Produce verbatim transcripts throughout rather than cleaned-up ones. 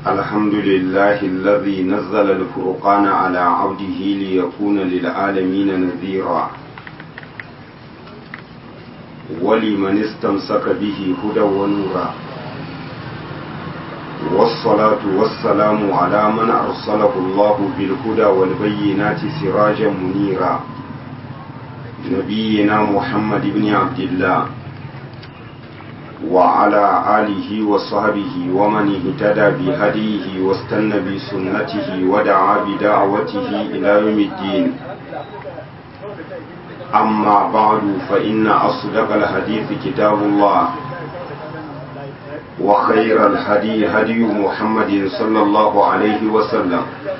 الحمد لله الذي نزل الفرقان على عبده ليكون للعالمين نذيرا ولمن استمسك به هدى ونورا والصلاة والسلام على من أرسله الله بالهدى والبينات سراجا منيرا نبينا محمد بن عبد الله وعلى آله وصحبه ومن اهتدى بهديه واستنى بسنته ودعا بدعوته إلى يوم الدين أما بعد فإن أصدق الحديث كتاب الله وخير الهدي هدي محمد صلى الله عليه وسلم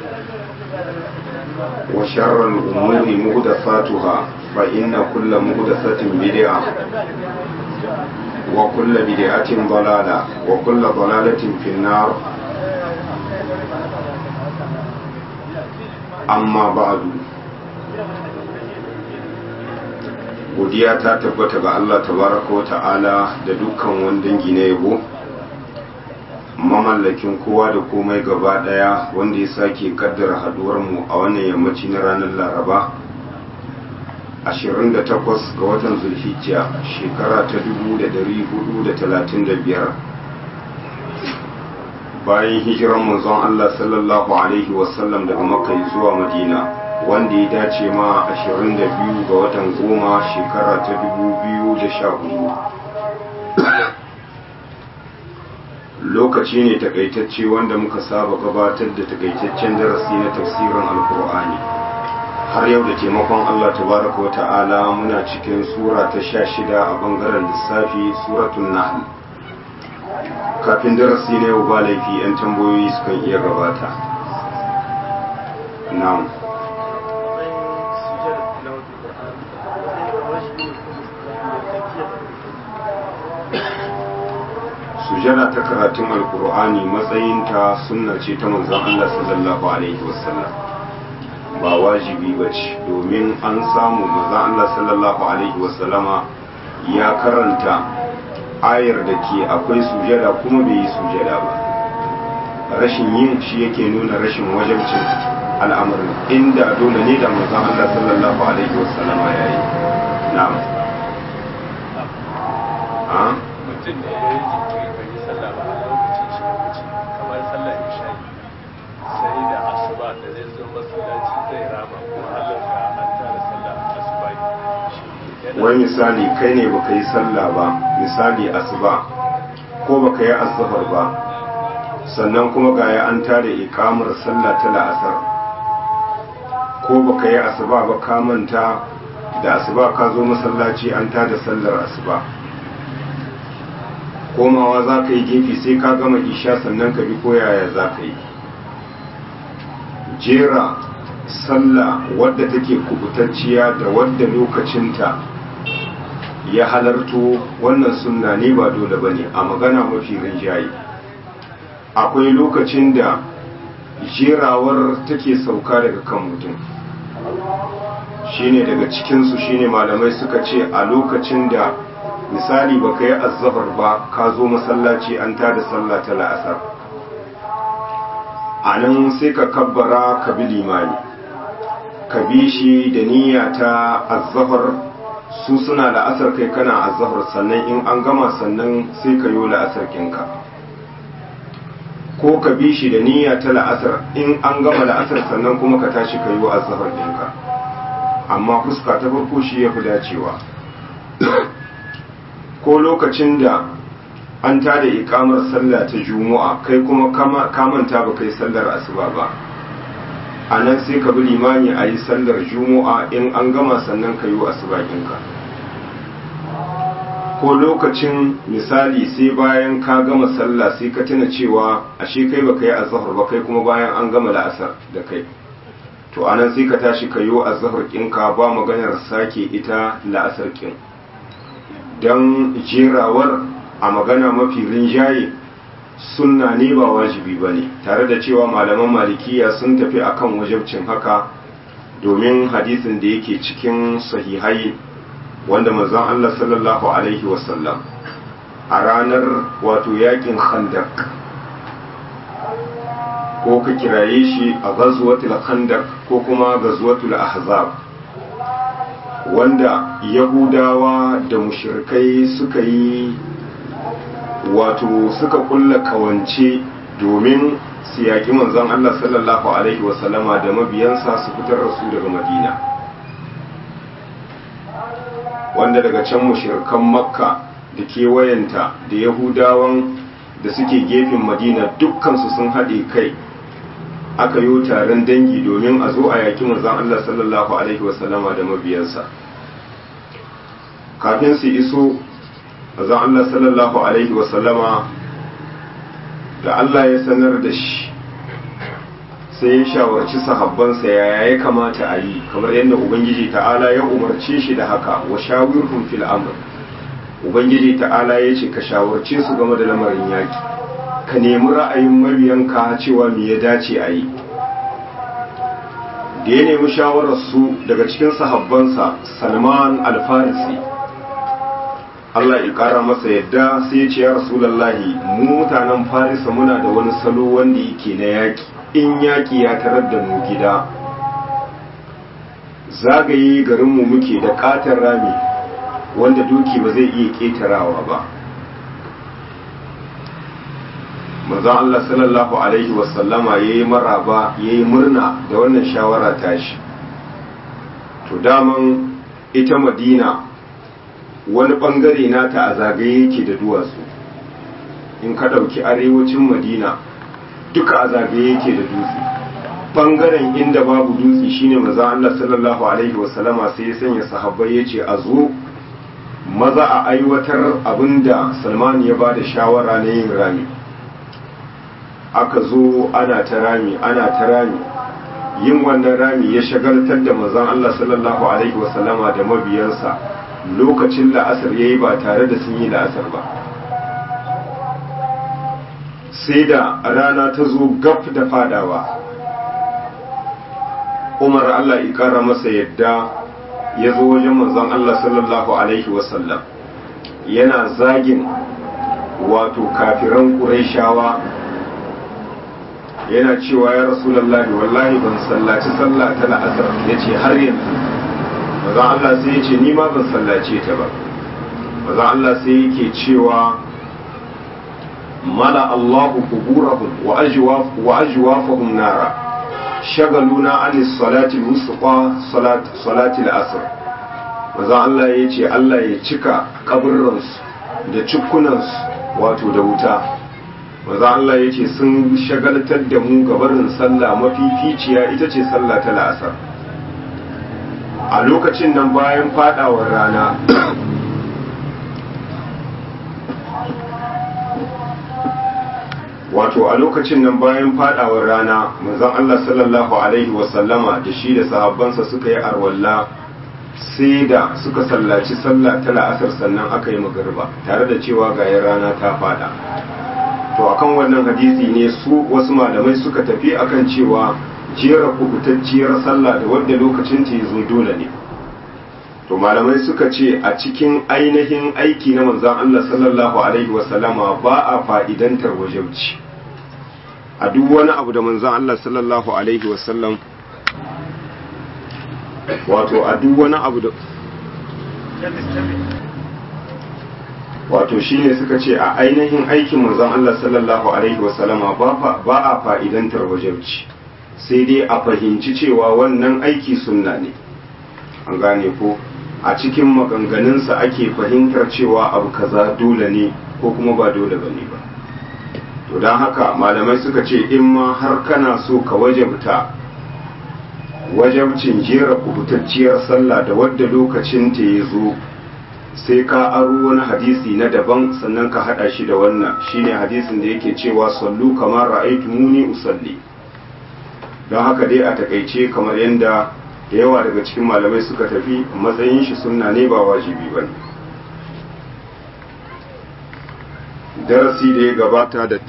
وشر الأمور محدثاتها فإن كل محدثة بدعة وكل بدعة ضلالة وكل ضلالة في النار أما بعد godiya ta tabbata ga Allah tabaraka wa ta'ala da dukkan wani dangi na yabo mamallakin kowa da komai gaba daya wanda ya sake kaddara haduwar mu a wannan yammaci na ranar Laraba ashirin da takwas ga watan Zulhijja shekara ta dubu da dari hudu da talatin da biyar bayan hijiran manzon Allah sallallahu alaihi wasallam daga Makka zuwa Madina wanda ya dace ma ashirin da biyu ga watan goma shekara ta dubu biyu da sha hudu lokaci ne takaitacce wanda muka saba gabatar da takaitaccen darasi na tafsirin alkur'ani har yau da taimakon Allah tabaraka wa ta'ala muna cikin sura ta sha shida a bangaren lissafi suratun nahl kafin darasi na yau ba laifi 'yan tambayoyi sukan iya gabata na'am sujada ta karatun alkur'ani matsayinta sunna ce ta manzon Allah sallallahu alaihi wasallam ba wajibi ba ce domin an samu manzon Allah sallallahu alaihi wasallama ya karanta ayar da ke akwai sujada kuma bai yi sujada ba rashin yin shi yake nuna rashin wajibcin al'amarin inda dole ne da manzon Allah sallallahu alaihi wasallama ya yi na'am a mutum ne ya yi jinkiri bai yi sallah ba a lokacin shi lokaci kamar sallar isha'i sai da asuba da zai zo masallaci zai rama kuma Allah ga an tara sallar asuba wai misali kai ne baka yi sallah ba misali asuba ko baka yi azhar ba sannan kuma ga ya an tara iqamar sallah ta la'asar ko baka yi asuba ba ka manta da asuba ka zo masallaci an tada sallar asuba komawa za ka yi gefe sai ka gama isha sannan ka bi koyaya za ka yi jera sallah wadda take kubutacciya da wadda lokacinta ya halarto wannan sunna ne ba dole ba ne a magana mafi rinjaye akwai lokacin da jerawar take sauka daga kan mutum shine daga cikinsu shine malamai suka ce a lokacin da misali ba ka yi azzafar ba ka zo masallaci an tada sallah ta la'asar a nan sai ka kabbara ka bi limani ka bi shi da niyya ta azzafar su suna la'asar kai kana azzafar sannan in an gama sannan sai ka yi la'asar kinka ko ka bi shi da niyya ta la'asar in an gama la'asar sannan kuma ka tashi ka yi azzafar ɗinka amma fuska ta farko shi ya fi dacewa ko lokacin da an tada ikamar sallah ta juma'a kai kuma ka manta ba kai sallar asuba ba a nan sai ka bi limani a yi sallar juma'a in an gama sannan ka yi asuba ɗinka ko lokacin misali sai bayan ka gama sallah sai ka tuna cewa ashe kai ba ka yi azhar ba kai kuma bayan an gama la'asar da kai to a nan sai ka tashi ka yi azhar ɗinka ba maganar sake ita la'asar ɗin don jerawar a magana mafi rinjaye sunna ne ba wajibi ba ne tare da cewa malaman malikiya sun tafi akan wajabcin haka domin hadisin da yake cikin sahihai wanda manzon Allah sallallahu alaihi wasallam a ranar wato yakin khandak ko ka kiraye shi a ghazwatul khandaq ko kuma ghazwatul ahzab, wanda yahudawa da mushrikai suka yi wato suka kulla kawance domin su yaƙi manzon Allah sallallahu alaihi wasallama da mabiyansa su fitar da su daga Madina, wanda daga can mushrikan Makka da kewayenta da yahudawan da suke gefen Madina dukkansu sun haɗe kai aka yi taron dangi domin a zo a yaƙi manzon Allah sallallahu alaihi wasallama da mabiyansa. Kafin su iso manzon Allah sallallahu alaihi wasallama da Allah ya sanar da shi sai ya shawarci sahabbansa yaya ya kamata a yi, kamar yadda Ubangiji ta'ala ya umarce shi da haka, wa shawirhum fil amr. Ubangiji ta'ala ya ce ka shawarce su game da lamarin yaki, ka nemi ra'ayin mabiyanka cewa me ya dace a yi. Da ya nemi shawararsu daga cikin sahabbansa Salman al-Farisi, Allah ya kara masa yadda, sai ya ce ya Rasulullahi, mu mutanen Farisa muna da wani salo wanda yake na yaki, in yaki ya tarar da mu gida zagaye garinmu muke da katon rami wanda doki ba zai iya ketarawa ba. Manzon Allah sallallahu alaihi wasallama yayi maraba yayi murna da wannan shawara tashi. To daman ita Madina wani bangare nata a zagaye yake da duwatsu, in ka dauki arewacin Madina duka a zagaye yake da dutse. Bangaren inda babu dutse shine manzon Allah sallallahu alaihi wasallama sai ya sanya sahabbai yace a zo maza a aiwatar abinda Salman ya bada shawara na yin rami. Aka zo ana ta rami ana ta rami, yin wannan rami ya shagaltar da manzon Allah sallallahu alaihi wasallama da mabiyansa. Lokacin la'asar yayi ba tare da sun yi la'asar ba, sai da rana ta zo gab da fadawa. Umar Allah ya kara masa yadda ya zo wajen manzon Allah sallallahu alaihi wasallam yana zagin wato kafiran Qurayshawa, yana cewa ya Rasulullahi wallahi ban sallaci sallah ta la'asar. Yace har yanzu. Manzon Allah sai yace ni ma ban sallace ta ba. Manzon Allah sai yake cewa mala Allahu quburahum wa ajwaf wa ajwafahum nara shagaluna an salati al-wusta salat salati al-asr. Manzon Allah yace Allah ya cika kaburransu da cikkunansu wato da wuta. Manzon Allah yace sun shagaltar da mu gabarin sallah mafificiya ita ce sallah ta la'asar. A lokacin nan bayan fadawar rana wato a lokacin nan bayan fadawar rana manzon Allah sallallahu alaihi wasallama da shi da sahabbansa suka yi arwalla, sai da suka sallaci sallah ta la'asar sannan aka yi magariba tare da cewa ga rana ta fada. To akan wannan hadisi ne su wasu malamai suka tafi akan cewa jera kubutacciyar sallah da wadda lokacin ta zo dole ne. To malamai suka ce a cikin ainihin aiki na manzon Allah sallallahu alaihi wasallama ba a fa'idantar wajibci. A duk wani abu da manzon Allah sallallahu alaihi wasallam wato a duk wani abu da wato shine suka ce a ainihin aikin manzon Allah sallallahu alaihi wasallama ba ba a fa'idantar wajibci, sai dai a fahimci cewa wannan aiki sunna ne. An gane ko a cikin maganganunsa ake fahimtar cewa abu kaza dole ne ko kuma ba dole bane ba. To don haka malamai suka ce in ma har kana so ka wajabta wajabcin jera kubutacciyar sallah da wadda lokacin ta ya zo, sai ka aro wani hadisi na daban sannan ka hada shi da wannan, shine hadisin da yake cewa sallu kamar ra'aytumuni usalli. Don haka dai a takaice kamar yadda da yawa daga cikin malamai suka tafi, matsayin shi sunna ne ba wajibi ba ne. Darasi da ya gabata da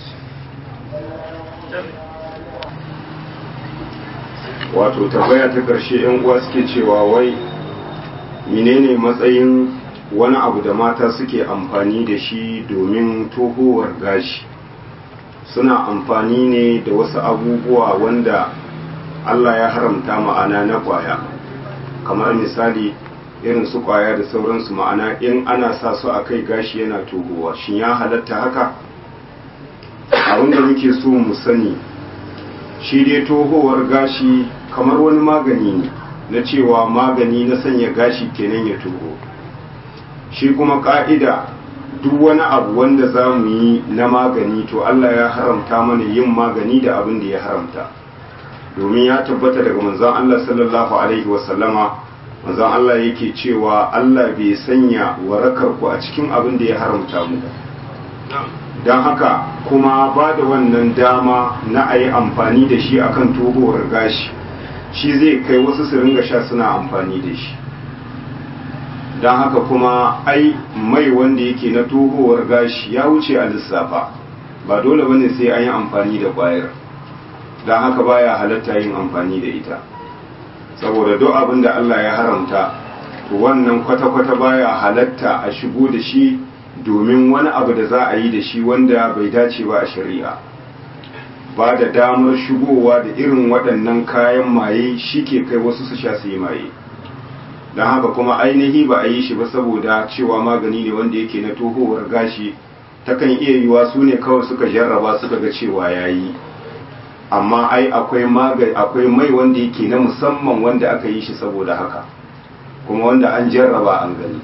wato tambaya ta ƙarshe yan uwa suke cewa wai menene matsayin wani abu da mata suke amfani da shi domin tohowar gashi. suna amfani ne da wasu abubuwa wanda Allah ya haramta ma'ana na kwaya, kamar misali irin su kwaya da sauransu, ma'ana in ana sa su a kai gashi yana tohowa, shin ya halatta haka? Abinda muke so mu sani shi dai tohowar gashi kamar wani magani ne na cewa magani na sanya gashi kenan ya toho. Shi kuma ka'ida duk wani abu wanda za mu yi na magani to Allah ya haramta mana yin magani da abin da ya haramta, domin ya tabbata daga manzon Allah sallallahu alaihi wasallama, manzon Allah yake cewa Allah bai sanya warakar ku a cikin abin da ya haramta muku. Don haka kuma ba da wannan dama na a yi amfani da shi akan tohowar gashi shi zai kai wasu su ringa sha suna amfani da shi. Don haka kuma ai mai wanda yake na tohowar gashi ya wuce a lissafa, ba dole bane sai an yi amfani da ƙwayar, don haka baya halatta yin amfani da ita, saboda duk abin da Allah ya haramta to wannan kwata-kwata baya halatta a shigo da shi domin wani abu da za a yi da shi wanda bai dace ba a shari'a. Ba da damar shigowa da irin waɗannan kayan maye shi ke kai wasu su sha su yi maye. Don haka kuma ainihi ba a yi shi ba saboda cewa magani ne wanda yake na tohowar gashi, takan iya yiwa su ne kawai suka jarraba suka ga cewa ya yi, amma ai akwai magani, akwai mai wanda yake na musamman wanda aka yi shi saboda haka, kuma wanda an jarraba an gani.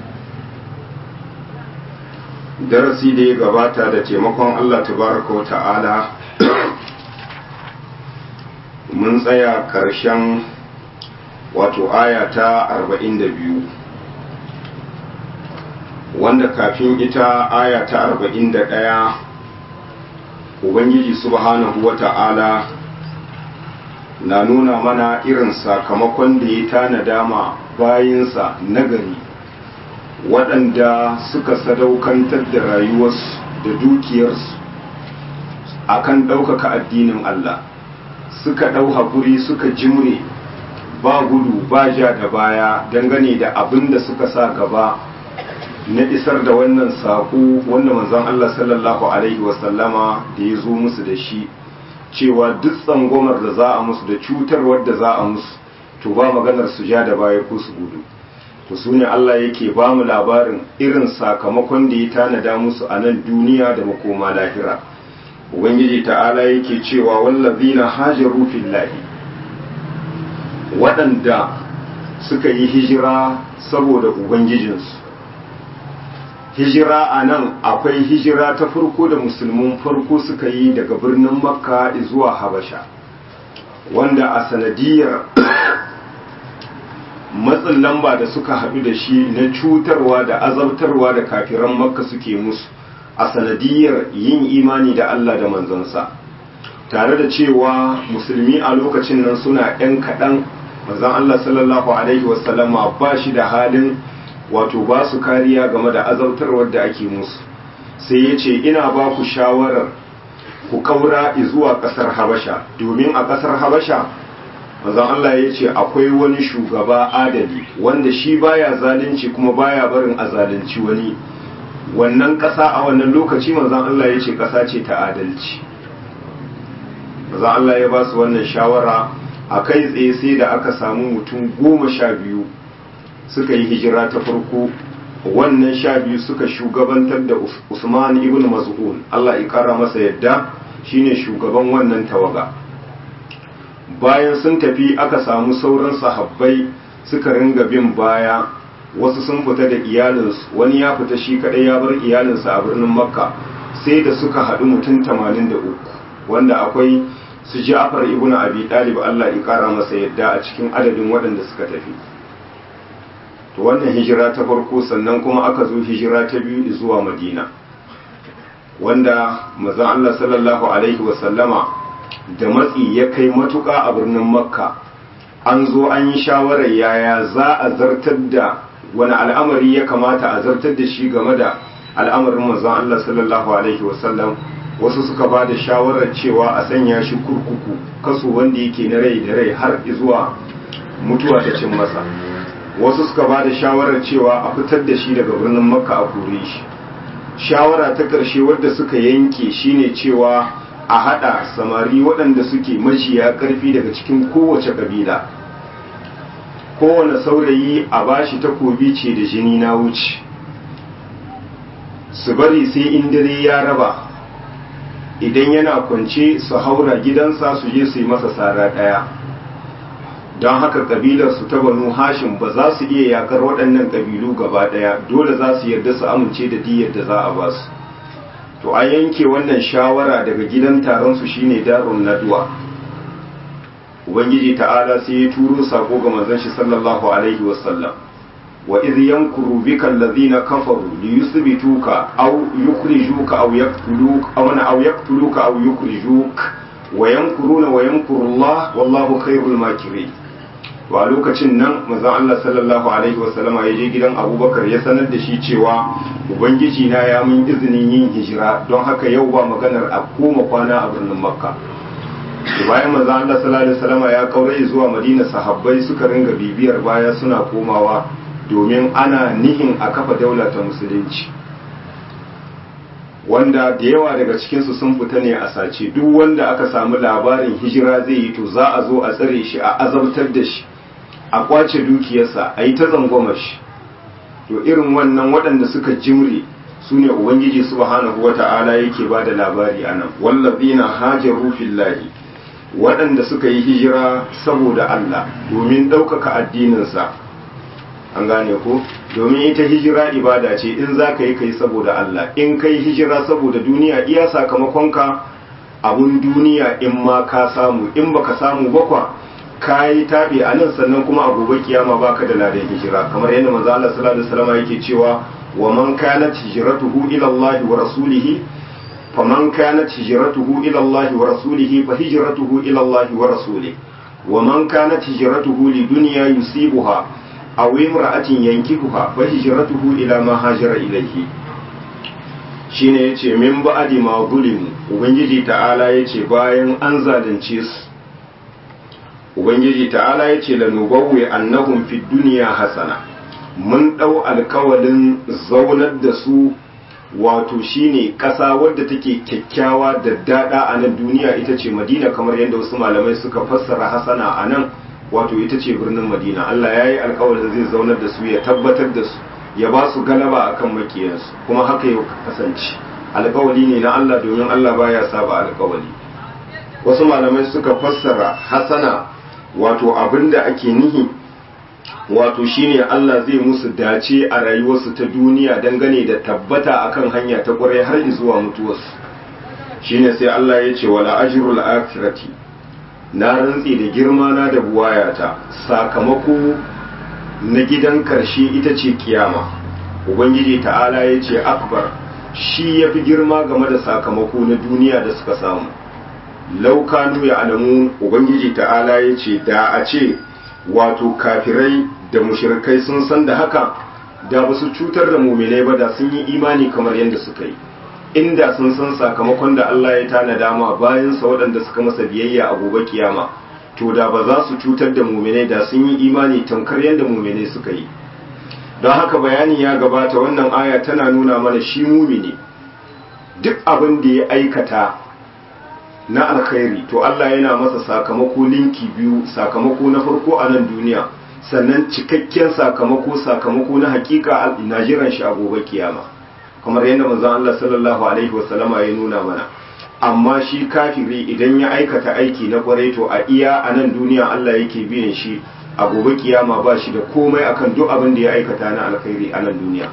Darasi da ya gabata da taimakon Allah tabaraka wa ta'ala mun tsaya ƙarshen wato aya ta arba'in da biyu, wanda kafin ita aya ta arba'in da ɗaya Ubangiji subhanahu wa ta'ala na nuna mana irin sakamakon da ya tanada ma bayinsa nagari waɗanda suka sadaukantar da rayuwarsu da dukiyarsu akan ɗaukaka addinin Allah, suka ɗau haƙuri suka jimre ba gudu ba ja da baya dangane da abin da suka sa gaba na isar da wannan saƙo wanda manzon Allah sallallahu alaihi wasallama da ya zo musu da shi, cewa duk tsangwamar da za a musu da cutarwar da za a musu to ba maganar su ja da baya ko su gudu. To su ne Allah yake ba mu labarin irin sakamakon da ya tanada musu a nan duniya da makoma lahira. Ubangiji ta'ala yake cewa wallazina hajaru fillahi, waɗanda suka yi hijira saboda ubangijinsu. Hijira a nan akwai hijira ta farko da musulmin farko suka yi daga birnin Makka zuwa Habasha, wanda a sanadiyar matsin lamba da suka haɗu da shi na cutarwa da azabtarwa da kafiran Makka suke musu a sanadiyar yin imani da Allah da manzansa, tare da cewa musulmi a lokacin nan suna ‘yan kaɗan, manzan Allah sallallahu Alaihi wasallama ba shi da halin wato ba su kariya game da azabtarwar da ake musu, sai ya ce ina ba ku shawarar ku kaura zuwa ƙasar Habasha, domin a ƙasar Habasha manzon Allah ya ce akwai wani shugaba adali wanda shi baya zalunci kuma baya barin a zalunci wani. Wannan ƙasa a wannan lokaci manzon Allah ya ce ƙasa ce ta adalci. Manzon Allah ya ba su wannan shawara, a kai tsaye sai da aka samu mutum goma sha biyu suka yi hijira ta farko. Wannan sha biyu suka shugabantar da Usman ibn Maz'un, Allah ya kara masa yadda, shine shugaban wannan tawaga. Bayan sun tafi aka samu sauran sahabbai suka ringa bin baya, wasu sun fita da iyalinsu, wani ya fita shi kadai ya bar iyalinsa a birnin Makka, sai da suka haɗu mutum tamanin da uku, wanda akwai su Ja'far ibn Abi Talib, Allah ya kara masa yadda, a cikin adadin waɗanda suka tafi. To wannan hijira ta farko, sannan kuma aka zo hijira ta biyu zuwa Madina, wanda manzon Allah sallallahu alaihi wasallama da matsi ya kai matuƙa a birnin Makka, an zo an yi shawarar yaya za a zartar da wani al'amari ya kamata a zartar da shi game da al'amarin manzon Allah sallallahu alaihi wasallam. Wasu suka ba da shawarar cewa a sanya shi kurkuku, kaso wanda yake na rai da rai har zuwa mutuwa ta cin masa. Wasu suka ba da shawarar cewa a fitar da shi daga birnin Makka a kore shi. Shawara ta ƙarshe wadda suka yanke shine cewa a hada samari waɗanda suke majiya ƙarfi daga cikin kowace kabila, kowane saurayi a bashi takobi ce da jini na wuce, su bari sai in dare ya raba, idan yana kwance su haura gidansa su je su yi masa sara ɗaya. Don haka kabilar su ta Banu Hashim ba za su iya yakar waɗannan kabilu gaba ɗaya, dole za su yarda su amince da diyyar da za a ba su. To an yanke wannan shawara daga gidan taron su shine Darun Nadwa. Ubangiji ta'ala sai ya turo sako ga manzon shi sallallahu alaihi wasallam, wa idh yamkuru bika alladhina kafaru liyuthbituka aw yukhrijuka aw yaqtuluka aw aw yaqtuluka aw yukhrijuka wa yamkuruna wa yamkuru Allah wallahu khairul makirin. To a lokacin nan manzon Allah sallallahu alaihi wasallama ya je gidan Abubakar ya sanar da shi cewa ubangiji na ya mun izinin yin hijira, don haka yau ba maganar a koma kwana a birnin Makka. Bayan manzon Allah sallallahu alaihi wasallama ya kaure zuwa Madina, sahabbai suka ringa bibiyar baya suna komawa domin ana nihin a kafa daula ta musulunci, wanda da yawa daga cikinsu sun fita ne a sace. Duk wanda aka samu labarin hijira zai yi to za a zo a tsare shi, a azabtar da shi, a kwace dukiyarsa, a yi ta zangwama shi. To irin wannan waɗanda suka jimre su ne Ubangiji subhanahu wata'ala yake ba da labari a nan, wallazina hajaru fillahi, waɗanda suka yi hijira saboda Allah domin ɗaukaka addininsa. An gane ko? Domin ita hijira ibada ce, in za ka yi kai saboda Allah, in kai hijira saboda duniya iya sakamakonka abun duniya, in ma ka samu, in baka samu bakwa ka yi taɓe a nan, sannan kuma a gobe kiyama baka da ladan hijira, kamar yadda manzo Allah sallallahu alaihi wasallam yake cewa wa man kanat hijratuhu ila Allah wa rasulihi faman kanat hijratuhu ila Allah wa rasulihi fa hijratuhu ila Allah wa rasulihi wa man kanat hijratuhu lidunya yusibuha aw imra'atin yankihuha fa hijratuhu ila ma hajara ilayhi. Shine yace min ba'di ma zulimu, ubangiji ta'ala yace bayan an zalunce su, ubangiji ta'ala yace lanubawwi annahum fid dunya hasana, mun dau alkawalin zaunar da su, wato shine ƙasa wadda take kyakkyawa da dada a nan duniya ita ce Madina, kamar yadda wasu malamai suka fassara hasana a nan wato ita ce birnin Madina. Allah ya yi alkawarin zai zaunar da su, ya tabbatar da su, ya ba su galaba akan makiyansu, kuma haka ya kasance. Alkawali ne na Allah, domin Allah baya saba alkawali. Wasu malamai suka fassara hasana wato abinda ake nihi wato shine Allah zai musu dace a rayuwarsu ta duniya dangane da tabbata akan hanya ta kwarai har zuwa mutuwarsu. Shine sai Allah ya ce wala ajrul akhirati, na rantsi da girma na da buwayata, sakamako na gidan karshe ita ce kiyama. Ubangiji ta'ala ya ce akbar, shi ya fi girma game da sakamako na duniya da suka samu. Laukanu ya alamu, Ubangiji ta'ala ya ce da a ce wato kafirai da mushrikai sun san da haka, da ba su cutar da muminai ba, da sun yi imani kamar yadda suka yi. Inda sun san sakamakon da Allah ya tana dama bayansa waɗanda suka masa biyayya a gobe kiyama, to da ba za su cutar da muminai, da sun yi imani tamkar yadda muminai suka yi. Don haka bayani ya gabata, wannan aya tana nuna mana shi mumini duk abin da ya aikata na alkhairi to Allah yana masa sakamako linki biyu, sakamako na farko a nan duniya, sannan cikakken sakamako sakamako na hakika na jiran shi a gobe kiyama, kamar yadda manzon Allah sallallahu alaihi wasallama ya nuna mana. Amma shi kafiri idan ya aikata aiki na kwarai to a iya a nan duniya Allah yake biyan shi, a gobe kiyama ba shi da komai akan duk abin da ya aikata na alkhairi a nan duniya.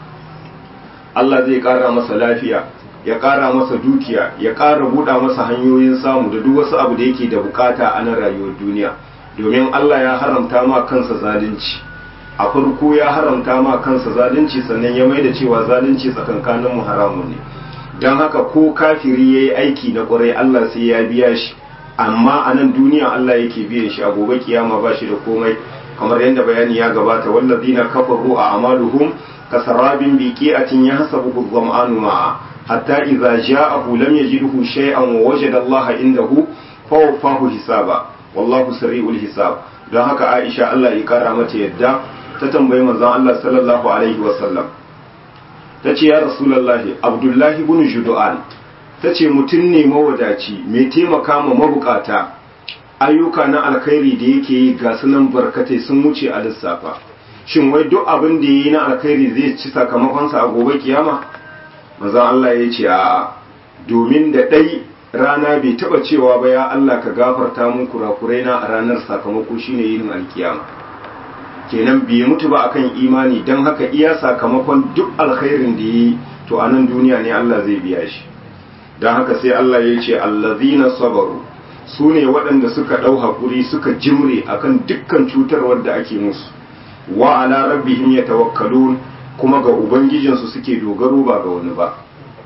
Allah zai kara masa lafiya, ya ƙara masa dukiya, ya ƙara buɗa masa hanyoyin samu da duk wasu abu da yake da bukata a nan rayuwar duniya, domin Allah ya haramta ma kansa zalunci. A farko ya haramta ma kansa zalunci, sannan ya maida cewa zalunci tsakankanin mu haramun ne. Don haka ko kafiri ya yi aiki na ƙwarai Allah sai ya biya shi, amma a nan duniya Allah yake biyan shi, a gobe kiyama ba shi da komai, kamar yadda bayani ya gabata. wallazina kafaru a amaluhum kasarabin biqi'atin yahsabuhu adh-dhama'anu ma'a hatta idza ja'ahu lam yajidhu shay'an wa wajada Allah indahu fawaffahu hisaba wallahu sari'ul hisab. Don haka Aisha Allah ya kara mata yadda ta tambayi manzon Allah sallallahu alaihi wa sallam, tace ya rasulullahi Abdullahi ibn Judu'an ta ce mutum ne mawadaci mai taimaka ma mabukata, ayyuka na alkhairi da yake yi ga sunan barkatai sun wuce a lissafa. Shin wai duk abin da ya yi na alkhairi zai ci sakamakonsa a gobe kiyama? Manzon Allah ya ce a'a, domin da ɗai rana bai taɓa cewa ba ya Allah ka gafarta mun kurakurai na a ranar sakamako shine yin alkiyama. Kenan bai mutu ba akan imani, don haka iya sakamakon duk alkhairin da yi to a nan duniya ne Allah zai biya shi. Don haka sai Allah ya ce allazina sabaru, su ne waɗanda suka ɗau haƙuri suka jimre akan dukkan cutarwar da ake musu, wa ala rabbihim yatawakkalun, kuma ga ubangijinsu suke dogaro ba ga wani ba.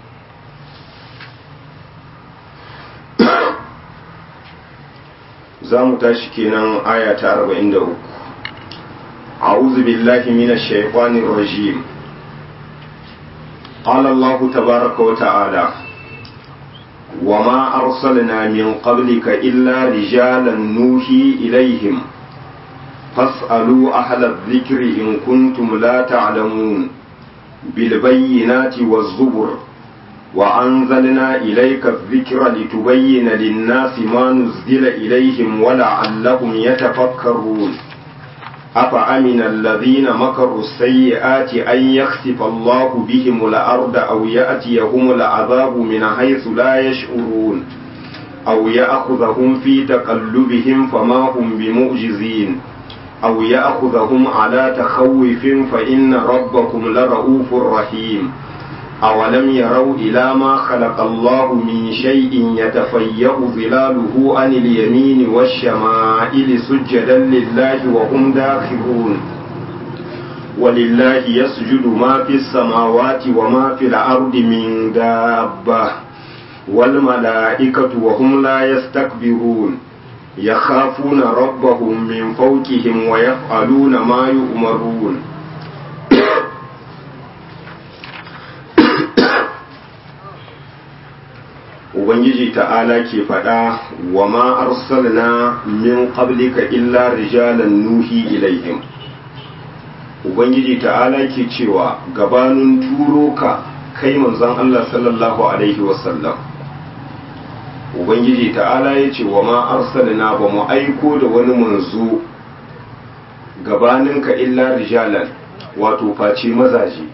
za mu tashi kenan aya ta arba'in da uku. a'udhu billahi minash shaitanir rajim. qala Allah tabaaraka wa ta'ala وما أرسلنا من قبلك إلا رجالا نوحي إليهم فاسألوا أهل الذكر إن كنتم لا تعلمون بالبينات والزبر وأنزلنا إليك الذكر لتبين للناس ما نزل إليهم ولعلهم يتفكرون أفأمن الذين مكروا السيئات أن يخسف الله بهم الأرض أو يأتيهم العذاب من حيث لا يشعرون أو يأخذهم في تقلبهم فما هم بمعجزين أو يأخذهم على تخوف فإن ربكم لرؤوف رحيم أولم يروا إلى ما خلق الله من شيء يتفيأ ظلاله عن اليمين والشمائل سجدا لله وهم داخرون ولله يسجد ما في السماوات وما في الأرض من دابة والملائكة وهم لا يستكبرون يخافون ربهم من فوقهم ويفعلون ما يؤمرون Ubangiji ta'ala ke faɗa wa ma arsalna min qablika illa rijalan nuhi ilaihim. Ubangiji ta'ala ke cewa gabanin turo ka kai manzon Allah sallallahu alaihi wasallam. Ubangiji ta'ala ya ce wa ma arsalna ba mu aiko da wani manzo gabaninka illa rijalan, wato face mazaje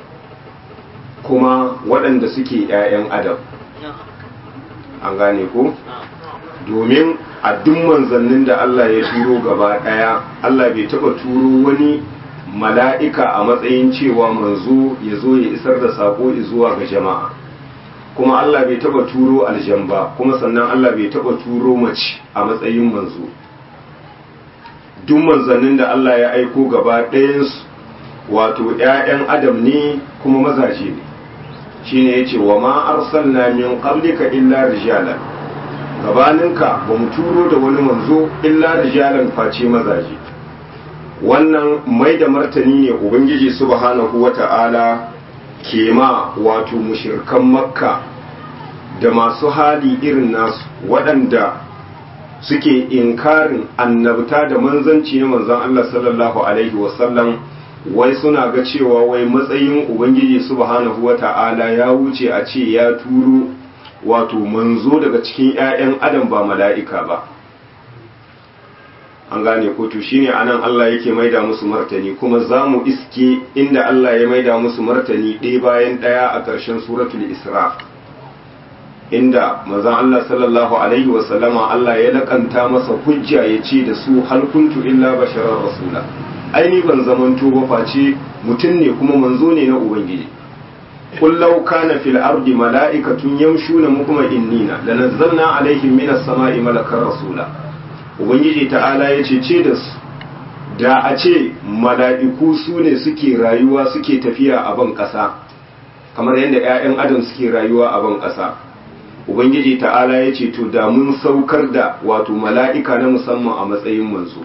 kuma waɗanda suke ‘ya'yan adam. An gane ko? Domin a duk manzannin da Allah ya turo gaba ɗaya, Allah bai taɓa turo wani mala'ika a matsayin cewa manzo ya zo ya isar da saƙo zuwa ga jama'a. Kuma Allah bai taɓa turo aljan ba, kuma sannan Allah bai taɓa turo mace a matsayin manzo. Duk manzannin da Allah ya aiko gaba ɗayansu, wato ‘ya'yan Adam ne kuma mazaje ne. Shine yace wa ma arsalna min qablika illa rijalan, gabaninka ba mu turo da wani manzo illa rijalan face mazaje. Wannan mai da martani ne ubangiji subhanahu wata'ala ke ma wato mushrikan makka da masu hali irin nasu waɗanda suke inkarin annabta da manzanci na manzon Allah sallallahu alaihi wasallam, wai suna ga cewa wai matsayin ubangiji subhanahu wata'ala ya wuce a ce ya turo wato manzo daga cikin 'ya'yan adam ba mala'ika ba. An gane ko to shine anan Allah yake maida musu martani, kuma za mu iske inda Allah ya maida musu martani ɗaya bayan ɗaya a ƙarshen suratul Isra, inda manzon Allah sallallahu alaihi wasallama Allah ya lakanta masa hujja ya ce da su hal kuntu illa basharar rasula, aini ban zamanto ba face mutum ne kuma manzo ne na ubangiji. qul law kana fil ardi mala'ikatun yamshuna mutma'innina lanazzalna alaihim minas sama'i malakan rasula. Ubangiji ta'ala yace ce da su, da a ce mala'iku su ne suke rayuwa suke tafiya a ban ƙasa kamar yadda 'ya'yan adam suke rayuwa a ban ƙasa, Ubangiji ta'ala yace to da mun saukar da wato mala'ika na musamman a matsayin manzo.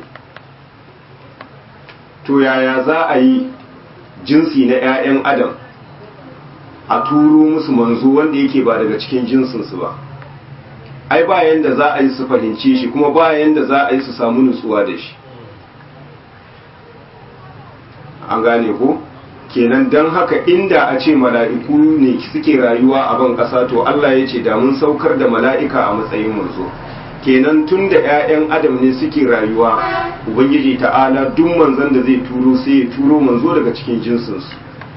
To yaya za a yi jinsi na 'ya'yan adam a turo musu manzo wanda yake ba daga cikin jinsinsu ba? Ai ba yanda za a yi su fahimce shi, kuma ba yanda za a yi su samu nutsuwa da shi. An gane ko? kenan don haka inda a ce mala'iku ne suke rayuwa a ban ƙasa to Allah ya ce da mun saukar da mala'ika a matsayin manzo kenan tun da ‘ya'yan adam ne suke rayuwa ubangiji ta'ala duk manzon da zai turo sai ya turo manzo daga cikin jinsinsu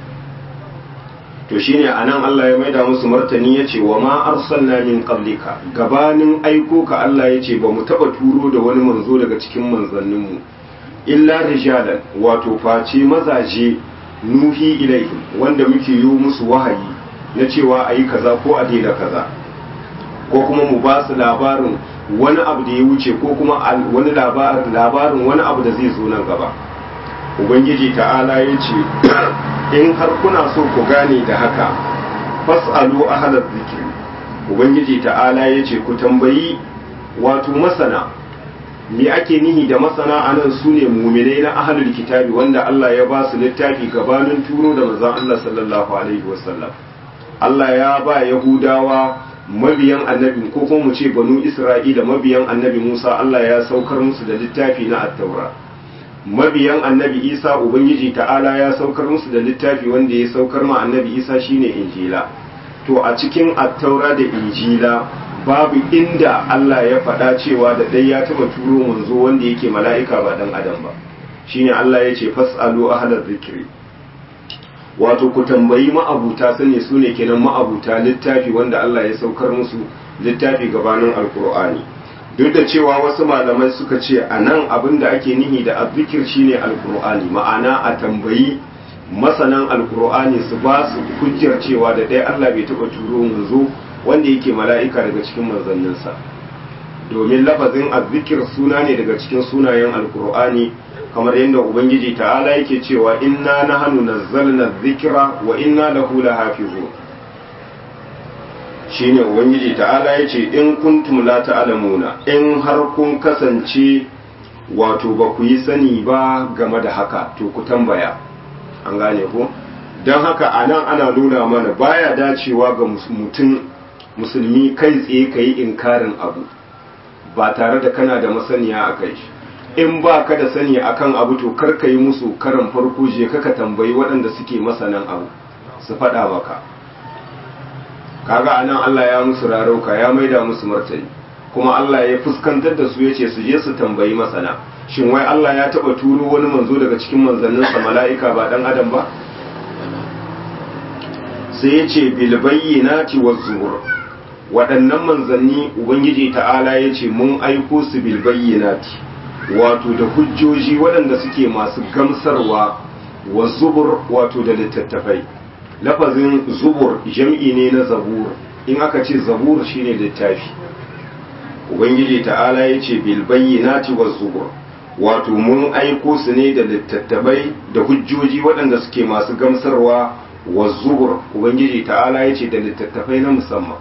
to shine anan Allah ya maida musu martani ya ce wa ma arsalna min qablika gabanin aiko ka Allah ya ce ba mu taba turo da wani manzo daga cikin manzanninmu illa rijalan wato face mazaje nuhi ilaihim wanda muke yi musu wahayi na cewa ayi kaza ko a daina kaza ko kuma mu ba su labarin wani abu da ya wuce ko kuma wani labarin labarin wani abu da zai zo nan gaba ubangiji ta'ala ya ce in har kuna so ku gane da haka fas'alu ahlaz zikri ubangiji ta'ala ya ce ku tambayi wato masana me ake nihi da masana anan sune mu'minai na ahlul kitabi wanda Allah ya ba su littafi gabanin turo da manzon Allah sallallahu alaihi wasallam Allah ya ba yahudawa mabiyan annabi ko kuma mu ce banu isra'ila mabiyan annabi Musa Allah ya saukar musu da littafi na at-taura mabiyan annabi Isa ubangiji ta'ala ya saukar musu da littafi wanda ya saukar ma annabi Isa shine injila to a cikin at-taura da injila babu inda Allah ya faɗa cewa da dai ya taba turo manzo wanda yake mala'ika ba dan adam ba shine Allah ya ce fasalu ahlaz zikri wato ku tambayi ma'abuta sane su ne kenan ma'abuta littafi wanda Allah ya saukar musu littafi gabanin alkur'ani duk da cewa wasu malamai suka ce a nan abin da ake nihi da azzikir shine alkur'ani ma'ana a tambayi masanan alkur'ani su ba su hujjar cewa da ɗaya Allah bai taɓa turo manzo wanda yake mala'ika daga cikin manzanninsa domin lafazin azzikir suna ne daga cikin sunayen alkur'ani kamar yadda ubangiji ta'ala yake cewa inna nahnu nazzalna dhikra wa inna lahu lahafizun shine ubangiji ta'ala yace in kuntum la ta'lamuna in har kun kasance wato ba ku yi sani ba game da haka to ku tambaya an gane ko dan haka anan ana nuna mana baya dacewa ga mutum musulmi kai tsaye kai inkarin abu ba tare da kana da masaniya akai shi in ba ka da sani akan abu to karka yi musu karan farko je ka tambayi waɗanda suke masanan abu su faɗa maka kaga anan Allah ya musu rarauka ya maida musu martani kuma Allah ya fuskantar da su yace su je su tambayi masana shin wai Allah ya taba turo wani manzo daga cikin manzanninsa mala'ika ba dan adam ba sai yace bil bayyinati waz zubur waɗannan manzanni ubangiji ta'ala yace mun aiko su bil bayyinati wato da hujjoji waɗanda suke masu gamsarwa wa zubur wato da littattafai lafazin zubur jam'i ne na zabur in aka ce zabur shine littafi ubangiji ta'ala ya ce bil bayyinati wa zubur wato mun aiko su ne da littattafai da hujjoji waɗanda suke masu gamsarwa wa zubur ubangiji ta'ala ya ce da littattafai na musamman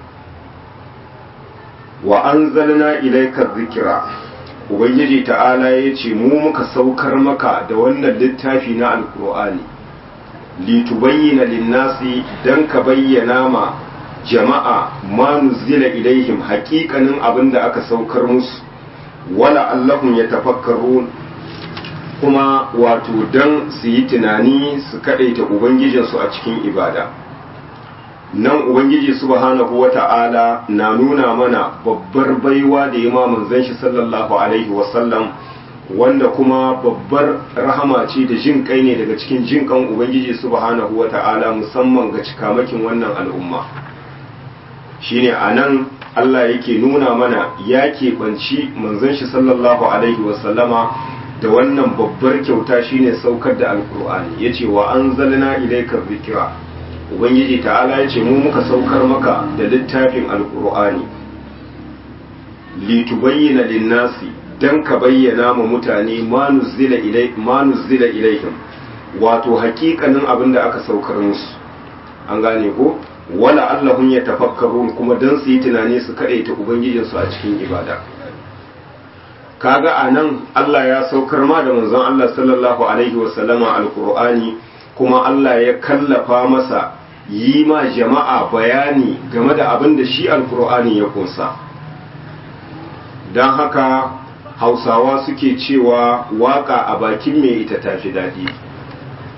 wa anzalna ilayka dhikra ubangiji ta'ala ya ce mu muka saukar maka da wannan littafi na alkur'ani litubayyana linnasi dan ka bayyana ma jama'a ma nuzila ilaihim haƙiƙanin abin da aka saukar musu wala allahum yatafakkarun kuma wato dan su yi tunani su kadaita ubangijinsu a cikin ibada nan ubangiji subhanahu wata'ala na nuna mana babbar baiwa da ya ma manzon shi sallallahu alaihi wasallam wanda kuma babbar rahama ce da jin kai ne daga cikin jin kan ubangiji subhanahu wata'ala musamman ga cikamakin wannan al'umma shine anan Allah yake nuna mana ya keɓanci manzon shi sallallahu alaihi wasallama da wannan babbar kyauta shine saukar da alkur'ani yace wa anzalna ilayka dhikra ubangiji ta'ala ya ce mu muka saukar maka da littafin alkur'ani litubayyana linnasi dan ka bayyana ma mutane ma nuzila ilai ma nuzila ilaihim wato hakikanin abin da aka saukar musu an gane ko wala allahum yatafakkarun kuma dan su yi tunani su kadaita ubangijin su a cikin ibada kaga anan Allah ya saukar ma da manzon Allah sallallahu alaihi wasallama alkur'ani kuma Allah ya kallafa masa yi ma jama'a bayani game da abin da shi alkur'ani ya kunsa don haka hausawa suke cewa waka a bakin mai ita tafi daɗi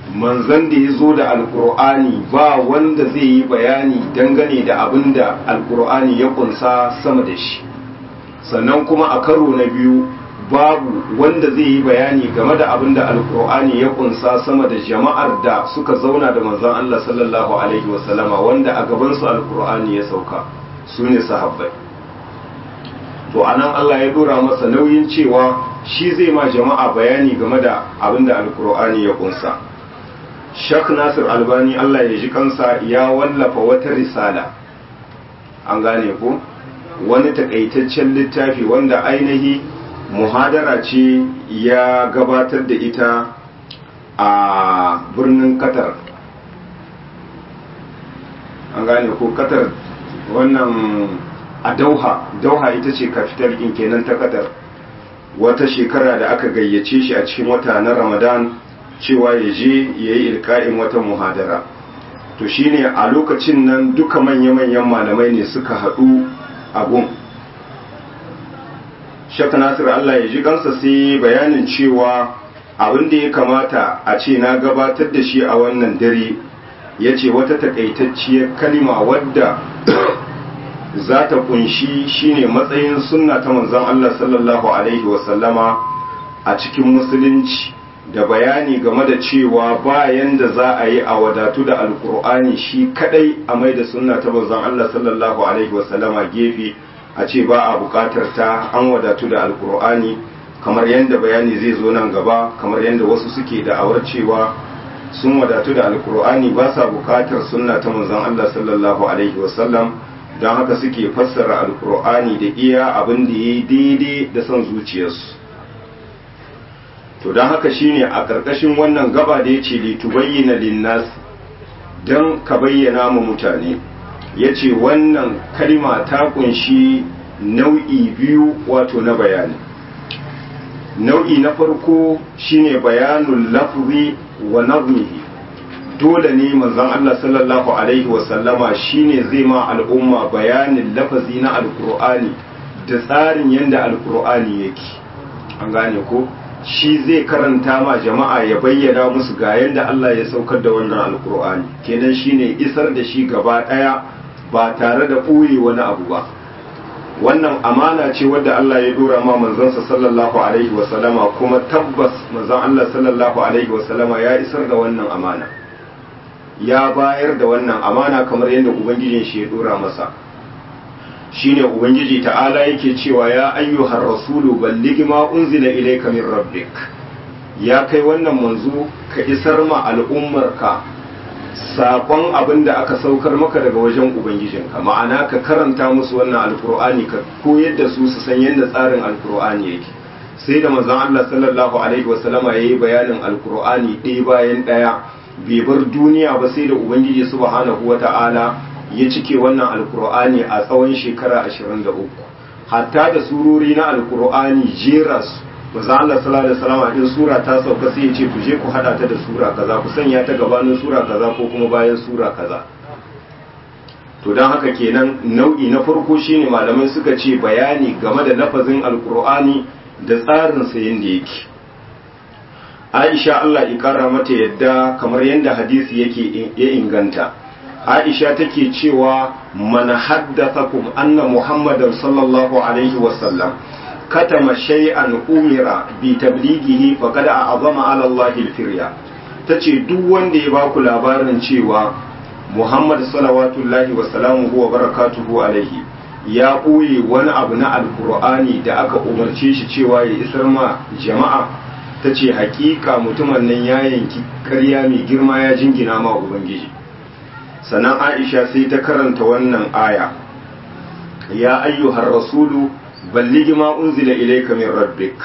manzon da ya zo da alkur'ani ba wanda zai yi bayani dangane da abin da alkur'ani ya kunsa sama da shi, sannan kuma a karo na biyu babu wanda zai yi bayani game da abin da alkur'ani ya kunsa sama da jama'ar da suka zauna da manzon Allah sallallahu alaihi wasallama wanda a gabansu alkur'ani ya sauka, su ne sahabbai. to anan Allah ya dora masa nauyin cewa shi zai ma jama'a bayani game da abin da alkur'ani ya kunsa. Sheikh Nasir Albani Allah ya ji kansa ya wallafa wata risala, an gane ko wani takaitaccen littafi wanda ainihi muhadara ce ya gabatar da ita a birnin Qatar, an gane ko Qatar wannan a Dauha, Dauha ita ce capital din kenan ta Qatar. Wata shekara da aka gayyace shi a cikin wata na Ramadan cewa ya je ya yi ilka'in wata muhadara, to shine a lokacin nan duka manya-manyan malamai ne suka haɗu a gun. Sheikh Nasir Allah ya ji kansa sai bayanin cewa abin da ya kamata a ce na gabatar da shi a wannan dare, ya ce wata takaitacciyar kalima wadda za ta kunshi shine matsayin sunna ta manzon Allah sallallahu alaihi wasallama a cikin musulunci, da bayani game da cewa bayan da za a yi a wadatu da alkur'ani shi kadai a mai da sunna ta manzon Allah sallallahu alaihi wasallama gefe, a ce ba a bukatar ta, an wadatu da alkur'ani, kamar yadda bayani zai zo nan gaba, kamar yadda wasu suke da'awar cewa sun wadatu da alkur'ani ba sa bukatar sunna ta manzon Allah sallallahu alaihi wasallam, don haka suke fassara alkur'ani da iya abin da ya yi daidai da son zuciyarsu. to don haka shine a ƙarƙashin wannan gaba da ya ce litubayyana linnas, don ka bayyana mu mutane, ya ce wannan kalma ta kunshi nau'i biyu wato na bayani. Nau'i na farko shine bayanul lafzi wa nazmihi, dole ne manzon Allah sallallahu alaihi wasallama shine zai ma al'umma bayanin lafazi na alkur'ani da tsarin yadda alkur'ani yake, an gane ko shi zai karanta ma jama'a ya bayyana musu ga yadda Allah ya saukar da wannan alkur'ani, kenan shine isar da shi gaba daya ba tare da ɓoye wani abu ba. Wannan amana ce wadda Allah ya dora ma manzansa sallallahu alaihi wasallama, kuma tabbas manzon Allah sallallahu alaihi wasallama ya isar da wannan amana, ya bayar da wannan amana kamar yadda ubangijin shi ya dora masa. Shine ubangiji ta'ala yake cewa ya ayyuhar rasulu balligh ma unzila ilayka min rabbik, ya kai wannan manzo ka isar ma al'ummarka sakon abin da aka saukar maka daga wajen ubangijinka, ma'ana ka karanta musu wannan alkur'ani, ka koyar da su su san yadda tsarin alkur'ani yake. Sai da manzon Allah sallallahu alaihi wasallama yayi bayanin alkur'ani ɗaya bayan ɗaya, bai bar duniya ba sai da ubangiji subhanahu wata'ala ya cike wannan alkur'ani a tsawon shekara ashirin da uku. Hatta da surori na alkur'ani jeras manzon Allah sallallahu alaihi wasallama in sura ta sauka sai ya ce ku je ku hada ta da sura kaza, ku sanya ta gabanin sura kaza ko kuma bayan sura kaza. To don haka kenan nau'i na farko shine malamai suka ce bayani game da lafazin alkur'ani da tsarin sa yanda yake. Aisha Allah ya kara mata yadda kamar yadda hadisi yake ya inganta, Aisha take cewa man haddathakum anna Muhammadan sallallahu alaihi wasallam katama shay'an umira bi tablighihi faqad a'zama 'ala Allah al-firya. Tace duk wanda ya baku labarin cewa Muhammad salawatullahi wa salamuhu wa barakatuhu alaihi ya ɓoye wani abu na alkur'ani da aka umarce shi cewa ya isar ma jama'a, tace hakika mutumin nan ya yanki ƙarya mai girma ya jingina ma ubangiji. Sannan Aisha sai ta karanta wannan aya, ya ayyuhar rasulu balligh ma unzila ilayka min rabbik.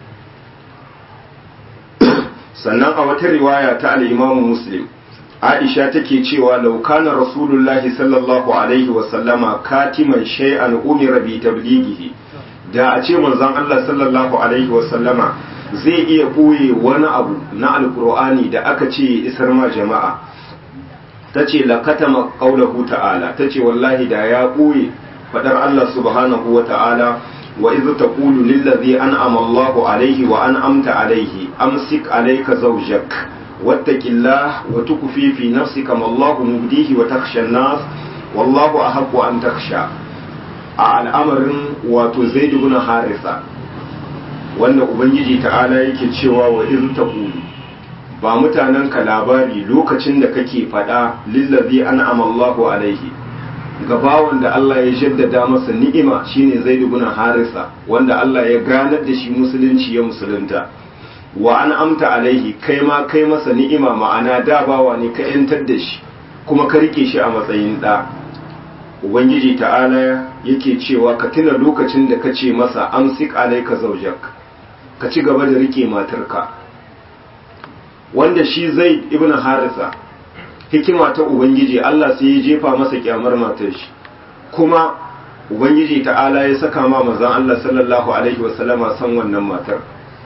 Sannan a wata riwaya ta al-Imam Muslim, Aisha take cewa law kana rasulullahi sallallahu alaihi wa sallama katiman shay'an umira bi tablighihi, da a ce manzon Allah sallallahu alaihi wa sallama zai iya koye wani abu na alkur'ani da aka ce isar ma jama'a, tace la katama qaulahu ta'ala, tace wallahi da ya koye fadar Allah subhanahu wa ta'ala wa idh taqulu lil ladhi an'ama Allahu alayhi wa an'amta alayhi amsik alayka zawjak wattaqillah wa tukfi fi nafsika ma Allahu mubdihi wa takhsha an-nas wallahu ahaqqu an takhsha a al'amarin wato Zaid ibn Harisa wanda ubangiji ta'ala yake cewa wa in taqulu ba mutanen ka labari lokacin da kake fada lillazi an'ama Allahu alaihi gabawan da Allah ya jaddada masa ni'ima shine Zaid ibn Harisa wanda Allah ya ganar da shi musulunci ya musulunta wa an amta alaihi kai ma kai masa ni'ima ma'ana da bawa ne ka yantar da shi kuma ka rike shi a matsayin da ubangiji ta'ala yake cewa ka tuna lokacin da ka ce masa amsik alaika zaujak ka ci gaba da rike matarka wanda shi Zaid ibn Harisa hikima ta ubangiji Allah sai ya jefa masa kyamar matar shi kuma ubangiji ta'ala ya saka ma manzon Allah sallallahu alaihi wasallama san wannan matar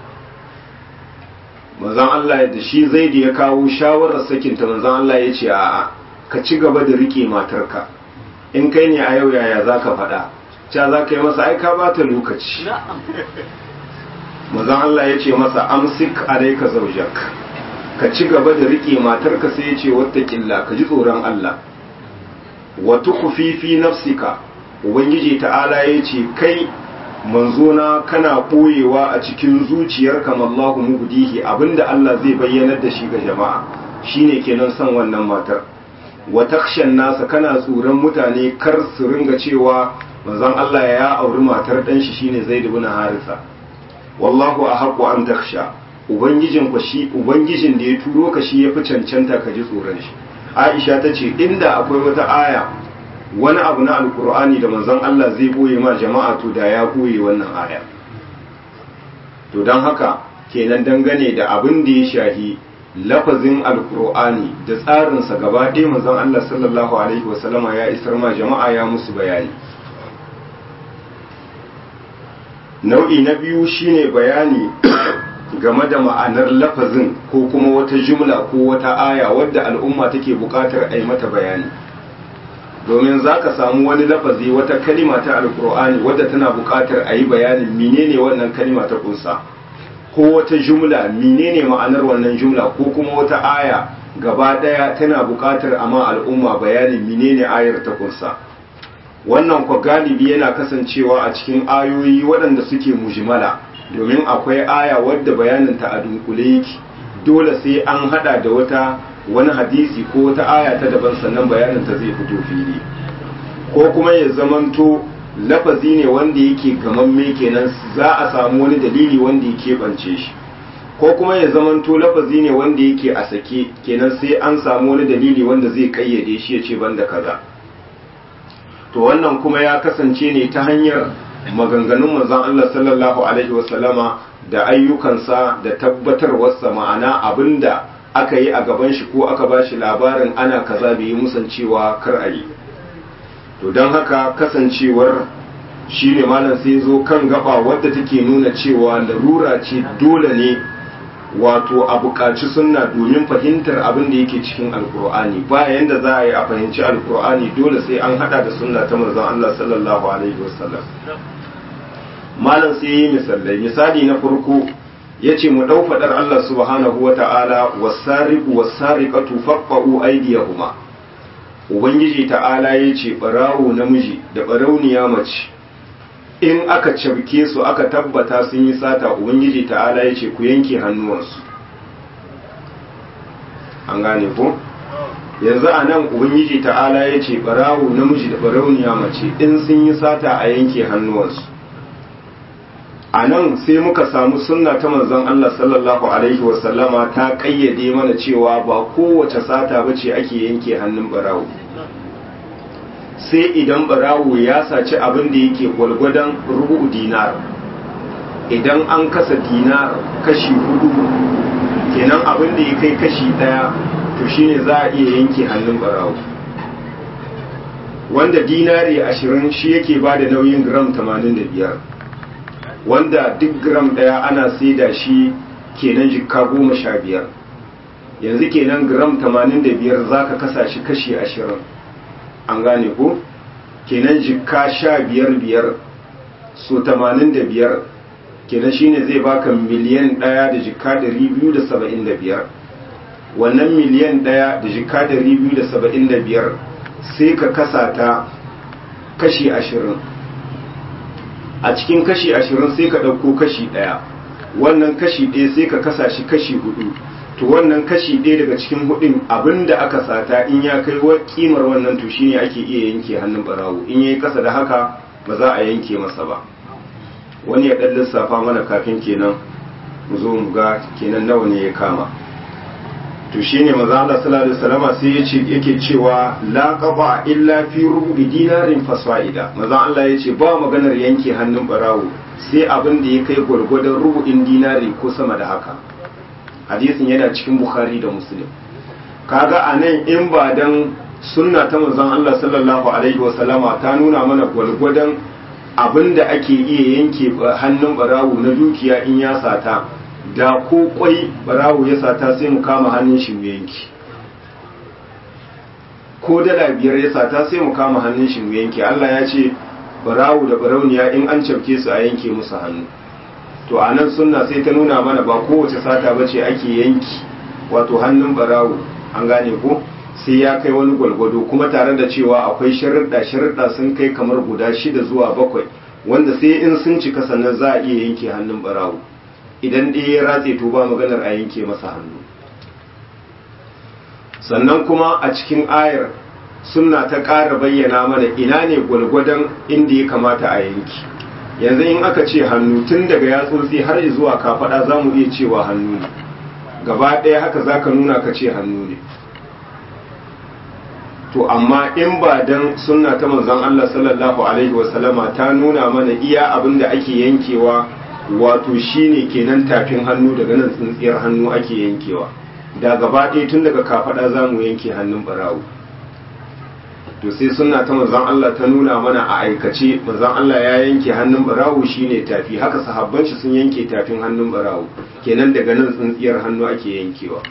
manzon Allah da shi Zaid ya kawo shawarar sakinta manzon Allah ya ce a'a ka ci gaba da rike matarka in kai ne a yau yaya zaka faɗa cha zaka yi masa aika ba ta lokaci manzon Allah ya ce masa amsik alayka zawjak ka ci gaba da rike matarka sai ya ce wattaqilla ka ji tsoron Allah wa tukhfi fi nafsika ubangiji ta'ala ya ce kai manzona kana ɓoyewa a cikin zuciyarka mallahu mubdihi abinda Allah zai bayyanar da shi ga jama'a shine kenan son wannan matar wa takshan nasa kana tsoron mutane kar su ringa cewa manzon Allah ya auri matar dan shi shine Zaid ibn Harisa wallahu ahqqu an taksha ubangijin ku shi ubangijin da ya turo ka shi yafi cancanta ka ji tsoron shi Aisha tace inda akwai wata aya wani abu na alkur'ani da manzon Allah zai boye ma jama'a to da ya boye wannan aya to don haka kenan dangane da abin da ya shahi lafazin alkur'ani da tsarinsa gaba ɗaya manzon Allah sallallahu alaihi wasallama ya isar ma jama'a ya musu bayani nau'i na biyu shine bayani game da ma'anar lafazin ko kuma wata jumla ko wata aya wadda al'umma take buƙatar a yi mata bayani domin za ka samu wani lafazi wata kalima ta alkur'ani wadda tana buƙatar a yi bayanin menene wannan kalima ta kunsa ko wata jumla menene ma'anar wannan jumla ko kuma wata aya gaba ɗaya tana buƙatar a ma al'umma bayanin menene ayar ta kunsa wannan kwa galibi yana kasancewa a cikin ayoyi waɗanda suke mujmala domin akwai aya wadda bayaninta a dunkule yake dole sai an hada da wata wani hadisi ko wata aya ta daban sannan bayaninta zai fito fili ko kuma ya zamanto lafazi ne wanda yake gamamme kenan za a samu wani dalili wanda ya keɓance shi ko kuma ya zamanto lafazi ne wanda yake a sake kenan sai an samu wani dalili wanda zai kayyade shi ya ce banda kaza to wannan kuma ya kasance ne ta hanyar maganganun manzon Allah sallallahu alaihi wasallama da ayyukansa da tabbatarwarsa ma'ana abinda aka yi a gaban shi ko aka bashi labarin ana kaza bai yi musancewa kar a yi to don haka kasancewar shi ne malam sai zo kan gaba wadda take nuna cewa larura ce dole ne wato a buƙaci sunna domin fahimtar abin da yake cikin alkur'ani bayan da za a yi a fahimci alkur'ani dole sai an hada da sunna ta manzon Allah sallallahu alaihi wasallam malam sai yi misalai misali na farko yace mu dau fadar Allah subhanahu wata'ala was-sariqu was-sariqatu faqa'u aydiyahuma ubangiji ta'ala yace barawo namiji da barauniya mace in aka cabke su aka tabbata sun yi sata ubangiji ta'ala yace ku yanke hannuwansu an gane ko yanzu a nan ubangiji ta'ala yace barawo namiji da barauniya mace in sun yi sata a yanke hannuwansu a nan sai muka samu sunna ta manzon Allah sallallahu alaihi wasallama ta kayyade mana cewa ba kowace sata bace ake yanke hannun barawo sai idan barawo ya saci abin da yake gwalgwadon rubu dinar idan an kasa dinar kashi hudu kenan abin da ya kai kashi daya to shine za a iya yanke hannun barawo wanda dinari ashirin shi yake ba da nauyin gram tamanin da biyar wanda duk gram daya ana saida shi kenan jikka goma sha biyar yanzu kenan gram tamanin da biyar za ka kasa shi kashi ashirin an gane ko kenan jikka sha biyar biyar so tamanin da biyar kenan shine zai baka miliyan ɗaya da jikka ɗari biyu da saba'in da biyar wannan miliyan ɗaya da jika ɗari biyu da saba'in da biyar sai ka kasa ta kashi ashirin. A cikin kashi ashirin sai ka ɗauko kashi ɗaya, wannan kashi ɗaya sai ka kasa shi kashi hudu. To wannan kashi ɗaya daga cikin hudun abinda aka sata in ya kai wa kimar wannan to shine ake iya yanke hannun barawo. In yayi kasa da haka ba za a yanke masa ba. Wani ya ɗan lissafa mana kafin kenan mu zo mu ga kenan nawa ne ya kama. To shine manzo Allah sallallahu alaihi wasallam sai yace yake cewa la qaba illa fi rubu'i dinarin fasa'ida. Manzo Allah yace ba maganar yanke hannun barawo sai abin da ya kai gwargwadon rubu'in dinari ko sama da haka. Hadisin yana cikin Bukhari da Muslim. Kaga anan in ba dan sunna ta manzon Allah sallallahu alaihi wasallama ta nuna mana gwargwadon abinda ake iya yanke hannun barawo na dukiya in ya sata, da ko kwai barawo ya sata sai mu kama hannun shi mu yanki, ko dala biyar ya sata sai mu kama hannun shi mu yanki. Allah ya ce barawo da barauniya in an cafke su a yanke musu hannu. To a nan sunna sai ta nuna mana ba kowace sata bace ake yanki wato hannun barawo, an gane ko, sai ya kai wani gwalgwado, kuma tare da cewa akwai sharuɗa sharuɗa sun kai kamar guda shida zuwa bakwai wanda sai in sun cika sannan za a iya yanke hannun barawo. Idan ɗaya ya ratse to ba maganar a yanke masa hannu. Sannan kuma a cikin ayar sunna ta ƙara bayyana mana ina ne gwalgwadon inda ya kamata a yanki. Yanzu in aka ce hannu tun daga yatsotsi har zuwa kafaɗa za mu iya cewa hannu ne, gaba ɗaya haka za ka nuna ka ce hannu ne. To amma in ba dan sunna ta manzon Allah sallallahu alaihi wasallama ta nuna mana iya abin da ake yankewa wato shine kenan tafin hannu, daga nan tsintsiyar hannu ake yankewa, da gaba ɗaya tun daga kafaɗa za mu yanke hannun barawo. To sai sunna ta manzon Allah ta nuna mana a aikace manzon Allah ya yanke hannun barawo shine tafi, haka sahabban shi sun yanke tafin hannun barawo, kenan daga nan tsintsiyar hannu ake yankewa.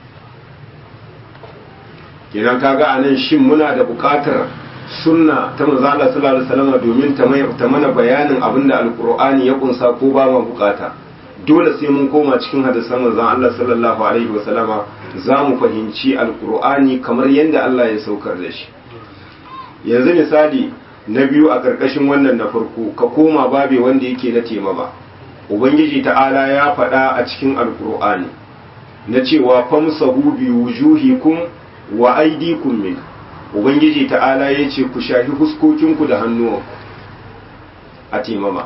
Kenan kaga anan shin muna da buƙatar sunna ta manzon Allah sallallahu alaihi wasallam domin ta mana bayanin abinda alqur'ani ya kunsa ko ba mu buƙata? Dole sai mun koma cikin hadisan manzon Allah sallallahu alaihi wasallama za mu fahimci alqur'ani kamar yadda Allah ya saukar da shi. Yanzu misali na biyu a ƙarƙashin wannan na farko, ka koma babe wanda yake na temama. Ubangiji ta'ala ya faɗa a cikin alƙur'ani na cewa famsahu bi wujuhikum wa aydikum min. Ubangiji ta'ala ya ce ku shafi huskokinku da hannuwanku a temama.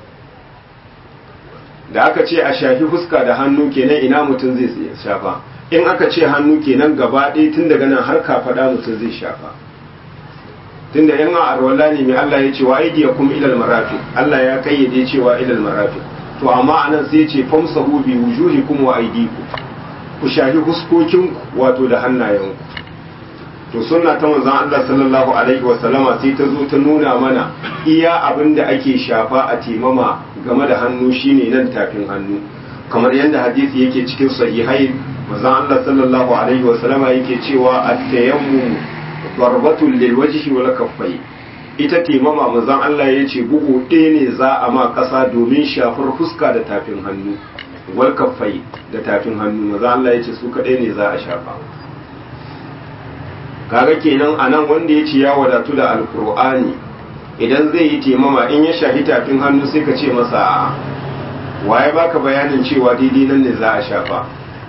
Da aka ce a shafi fuska da hannu kenan ina mutum zai shafa? In aka ce hannu kenan gaba ɗaya tun daga nan har kafaɗa mutum zai shafa. Tunda yan arwala ne mai Allah ya ce wa aidiyakum ilal marafiq, Allah ya kayyade cewa ilal marafiq. To amma anan sai ya ce famsahu bi wujuhikum wa aydikum, ku shafi huskokinku wato da hannayenku. To sunna ta manzon Allah sallallahu alaihi wa sallama sai ta zo ta nuna mana iya abin da ake shafa a timama game da hannu shine nan tafin hannu, kamar yadda hadisi yake cikin sahihai manzon Allah sallallahu alaihi wa sallama yake cewa at-tayammum darbatul lil wajhi wal kaffai. Ita timama manzon Allah yace bugu ɗaya ne za a ma ƙasa domin shafar fuska da tafin hannu, wal kaffai da tafin hannu manzon Allah yace su kaɗai ne za a shafa. Kaga kenan anan wanda yace ya wadatu da alqur'ani idan zai yi timama in ya shafi tafin hannu sai ka ce masa waye baka bayanin cewa daidai nan ne za a shafa?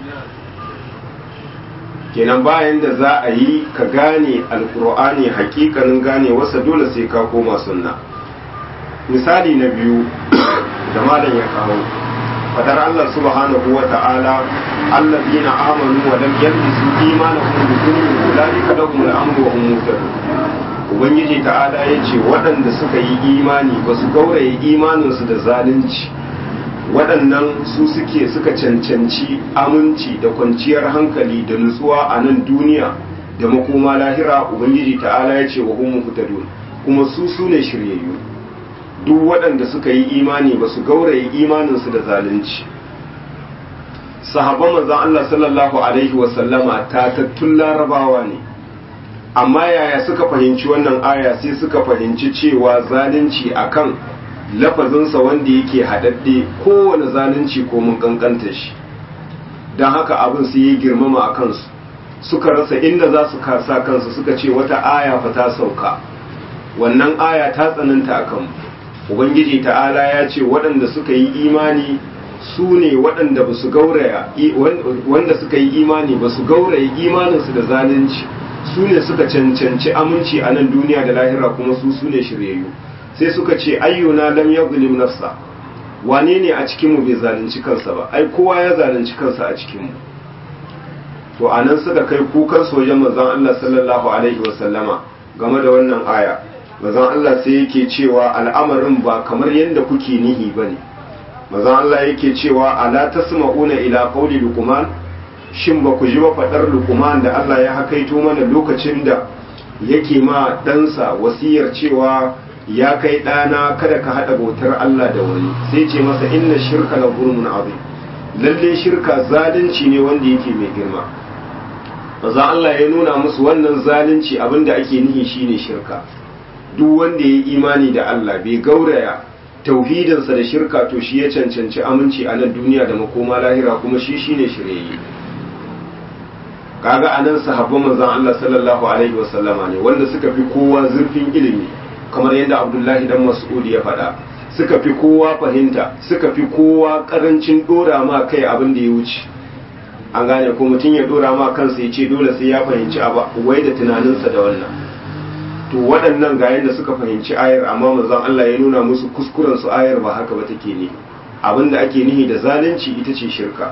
Kenan bayan da za a yi ka gane alkur'ani hakikanin gane wasa dole sai ka koma sunna. Misali na biyu da malam ya kawo fadar Allah subhanahu wa ta'ala alladhina amanu wa lam yalbisu imanahum bi dhulmin ulaika lahum al-amru wa hum muhtadun. Ubangiji ta'ala yace waɗanda suka yi imani ba su gauraye imaninsu da zalunci, waɗannan su suke suka cancanci aminci da kwanciyar hankali da nutsuwa a nan duniya da makoma lahira. Ubangiji ta'ala ya ce wa hum muhtadun, kuma su su ne shiryayyu. Duk waɗanda suka yi imani ba su gauraye imaninsu da zalunci. Sahabban manzon Allah sallallahu alaihi wa sallama tatattun larabawa ne, amma yaya suka fahimci wannan aya? Sai suka fahimci cewa zalunci akan lafazinsa wanda yake haɗaɗɗe, kowane zalunci ko mun kankanta shi don haka abin su yi girmama a kansu suka rasa inda za su kasa kansu suka ce wata aya fa ta sauka wannan aya ta tsananta a kanmu ubangiji ta'ala ya ce waɗanda suka yi imani su ne waɗanda ba su gauraya wanda suka yi imani ba su gauraya imaninsu da zalunci su ne suka cancanci aminci a nan duniya da lahira kuma su su ne shiryayyu sai suka ce ayyuna lam yadhlim nafsa wane ne a cikinmu bai zalunci kansa ba ai kowa ya zalunci kansa a cikinmu to anan suka kai kukan sojan manzon Allah sallallahu alaihi wasallama game da wannan aya manzon Allah sai yake cewa al'amarin ba kamar yadda kuke nihi bane manzon Allah yake cewa ala tasma'una ila qawli luqman shin ba ku ji ba fadar luqman da Allah ya hakaito mana lokacin da yake ma ɗansa wasiyar cewa ya kai ɗana kada ka haɗa bautar Allah da wani sai ce masa inna shirka la zulmun azim lalle shirka zalunci ne wanda yake mai girma maza Allah ya nuna musu wannan zalunci abinda ake nihi shine shirka duk wanda ya yi imani da Allah bai gauraya tauhidinsa da shirka to shi ya cancanci aminci a nan duniya da makoma lahira kuma shi shine shiryayye kaga anan sahabban manzon Allah sallallahu alaihi wasallama ne wanda suka fi kowa zurfin ilimi kamar yadda Abdullahi dan Mas'ud ya faɗa suka fi kowa fahimta suka fi kowa karancin dora ma kai abin da ya wuce an gane ko mutum ya dora ma kansa ya ce dole sai ya fahimci abu wai da tunaninsa da wannan to waɗannan ga yadda suka fahimci ayar amma manzon Allah ya nuna musu kuskuren su ayar ba haka ba take ne abinda ake nihi da zalunci ita ce shirka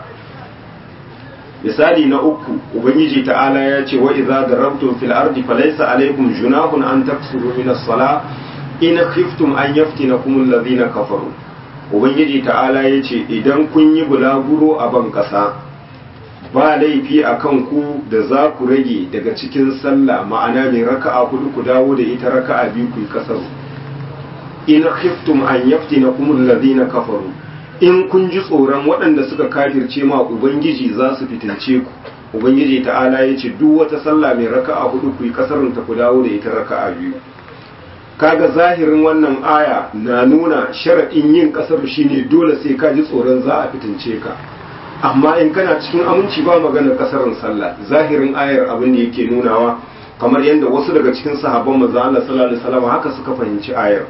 misali na uku ubangiji ta'ala ya ce wa idza darabtum fil ardi falaysa alaykum junahun an taksuru min as-salah in khiftum an yaftinakum alladhina kafaru ubangiji ta'ala ya ce idan kun yi bulaguro a ban kasa ba laifi a kan ku da za ku rage daga cikin sallah ma'ana mai raka'a hudu ku dawo da ita raka'a biyu ku yi kasar in khiftum an yaftinakum alladhina kafaru in kun ji tsoron waɗanda suka kafirce ma ubangiji za su fitince ku ubangiji ta'ala ya ce duk wata sallah mai raka'a hudu ku yi kasarin ta ku dawo da ita raka'a biyu kaga zahirin wannan aya na nuna sharaɗin yin kasar shine dole sai ka ji tsoron za a fitince ka amma in kana cikin aminci ba maganar kasarin sallah zahirin ayar abin da yake nunawa kamar yadda wasu daga cikin sahabban manzo Allah sallallahu alaihi wasallam haka suka fahimci ayar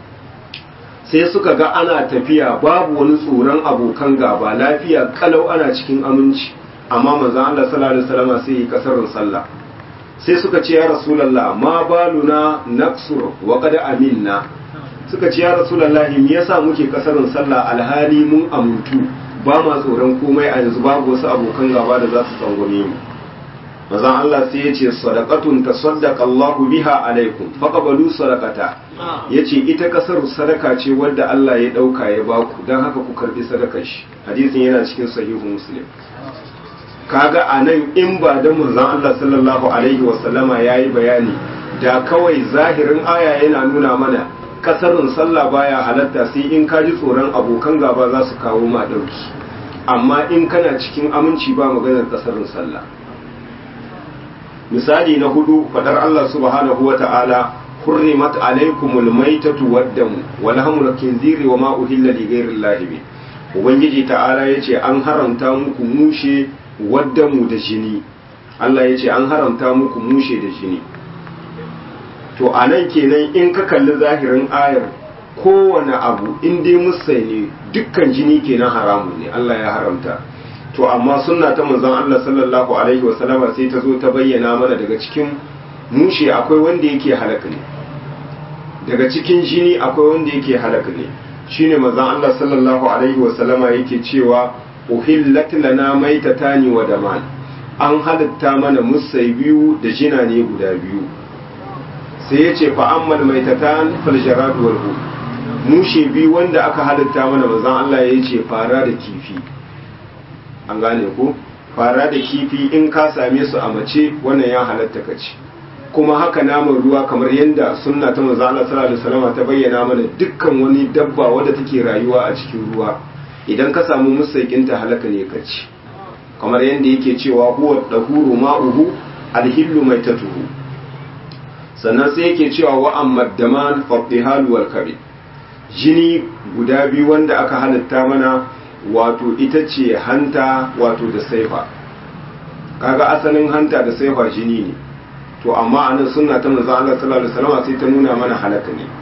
sai suka ga ana tafiya babu wani tsoron abokan gaba lafiya kalau ana cikin aminci amma manzo Allah sallallahu alaihi wasallam sai yi kasarin sallah sai suka ce ya rasulullah ma baluna naksur wa qad aminna suka ce ya rasulullah me yasa muke kasarin sallah alhali mun amuntu ba ma tsoron komai a yanzu babu wasu abokan gaba da za su tsangwame mu mazan Allah sai ya ce sadaqatun tasaddaqa Allahu biha alaikum faqbalu sadaqata yace ita kasar sadaka ce wanda Allah ya dauka ya baku dan haka ku karbi sadakar shi hadisin yana cikin sahihu muslim kaga anan in ba da manzon Allah sallallahu alaihi wasallama yayi bayani da kawai zahirin aya yana nuna mana kasarin sallah baya halatta sai in ka ji tsoron abokan gaba za su kawo ma dauki amma in kana cikin aminci ba maganar kasarin sallah misali na hudu fadar Allah subhanahu wa ta'ala hurrimat alaikumul maitatu waddamu wa lahmul khinziri wa ma uhilla li ghayri llahi bi ubangiji ta'ala yace an haramta muku mushe waddamu da jini Allah yace an haramta muku mushe da jini to anan kenan in ka kalli zahirin ayar kowane abu in dai musai ne dukkan jini kenan haramun ne Allah ya haramta to amma sunna ta manzon Allah sallallahu alaihi wasallama sai ta zo ta bayyana mana daga cikin mushe akwai wanda yake halaka ne daga cikin jini akwai wanda yake halaka ne shine manzon Allah sallallahu alaihi wasallama yake cewa uhillat lana maitatani wa daman an halatta mana musai biyu da jina ne guda biyu sai yace fa ammal maitatan fal jarad wal hu mushe biyu wanda aka halatta mana manzon Allah yace fara da kifi an gane ko fara da kifi in ka same su a mace wannan ya halatta ka ci kuma haka naman ruwa kamar yadda sunna ta manzo Allah sallallahu alaihi wasallam ta bayyana mana dukkan wani dabba wadda take rayuwa a cikin ruwa idan ka samu musaikin ta halaka ne ka ci kamar yadda yake cewa huwa dahuru ma'uhu alhillu maitatuhu sannan sai yake cewa wa ammad daman fadihal wal kabid jini guda biyu wanda aka halatta mana wato ita ce hanta wato da saifa. Kaga asalin hanta da saifa jini ne, to amma anan sunna ta manzo Allah sallallahu alaihi wasallam sai ta nuna mana halaka ne.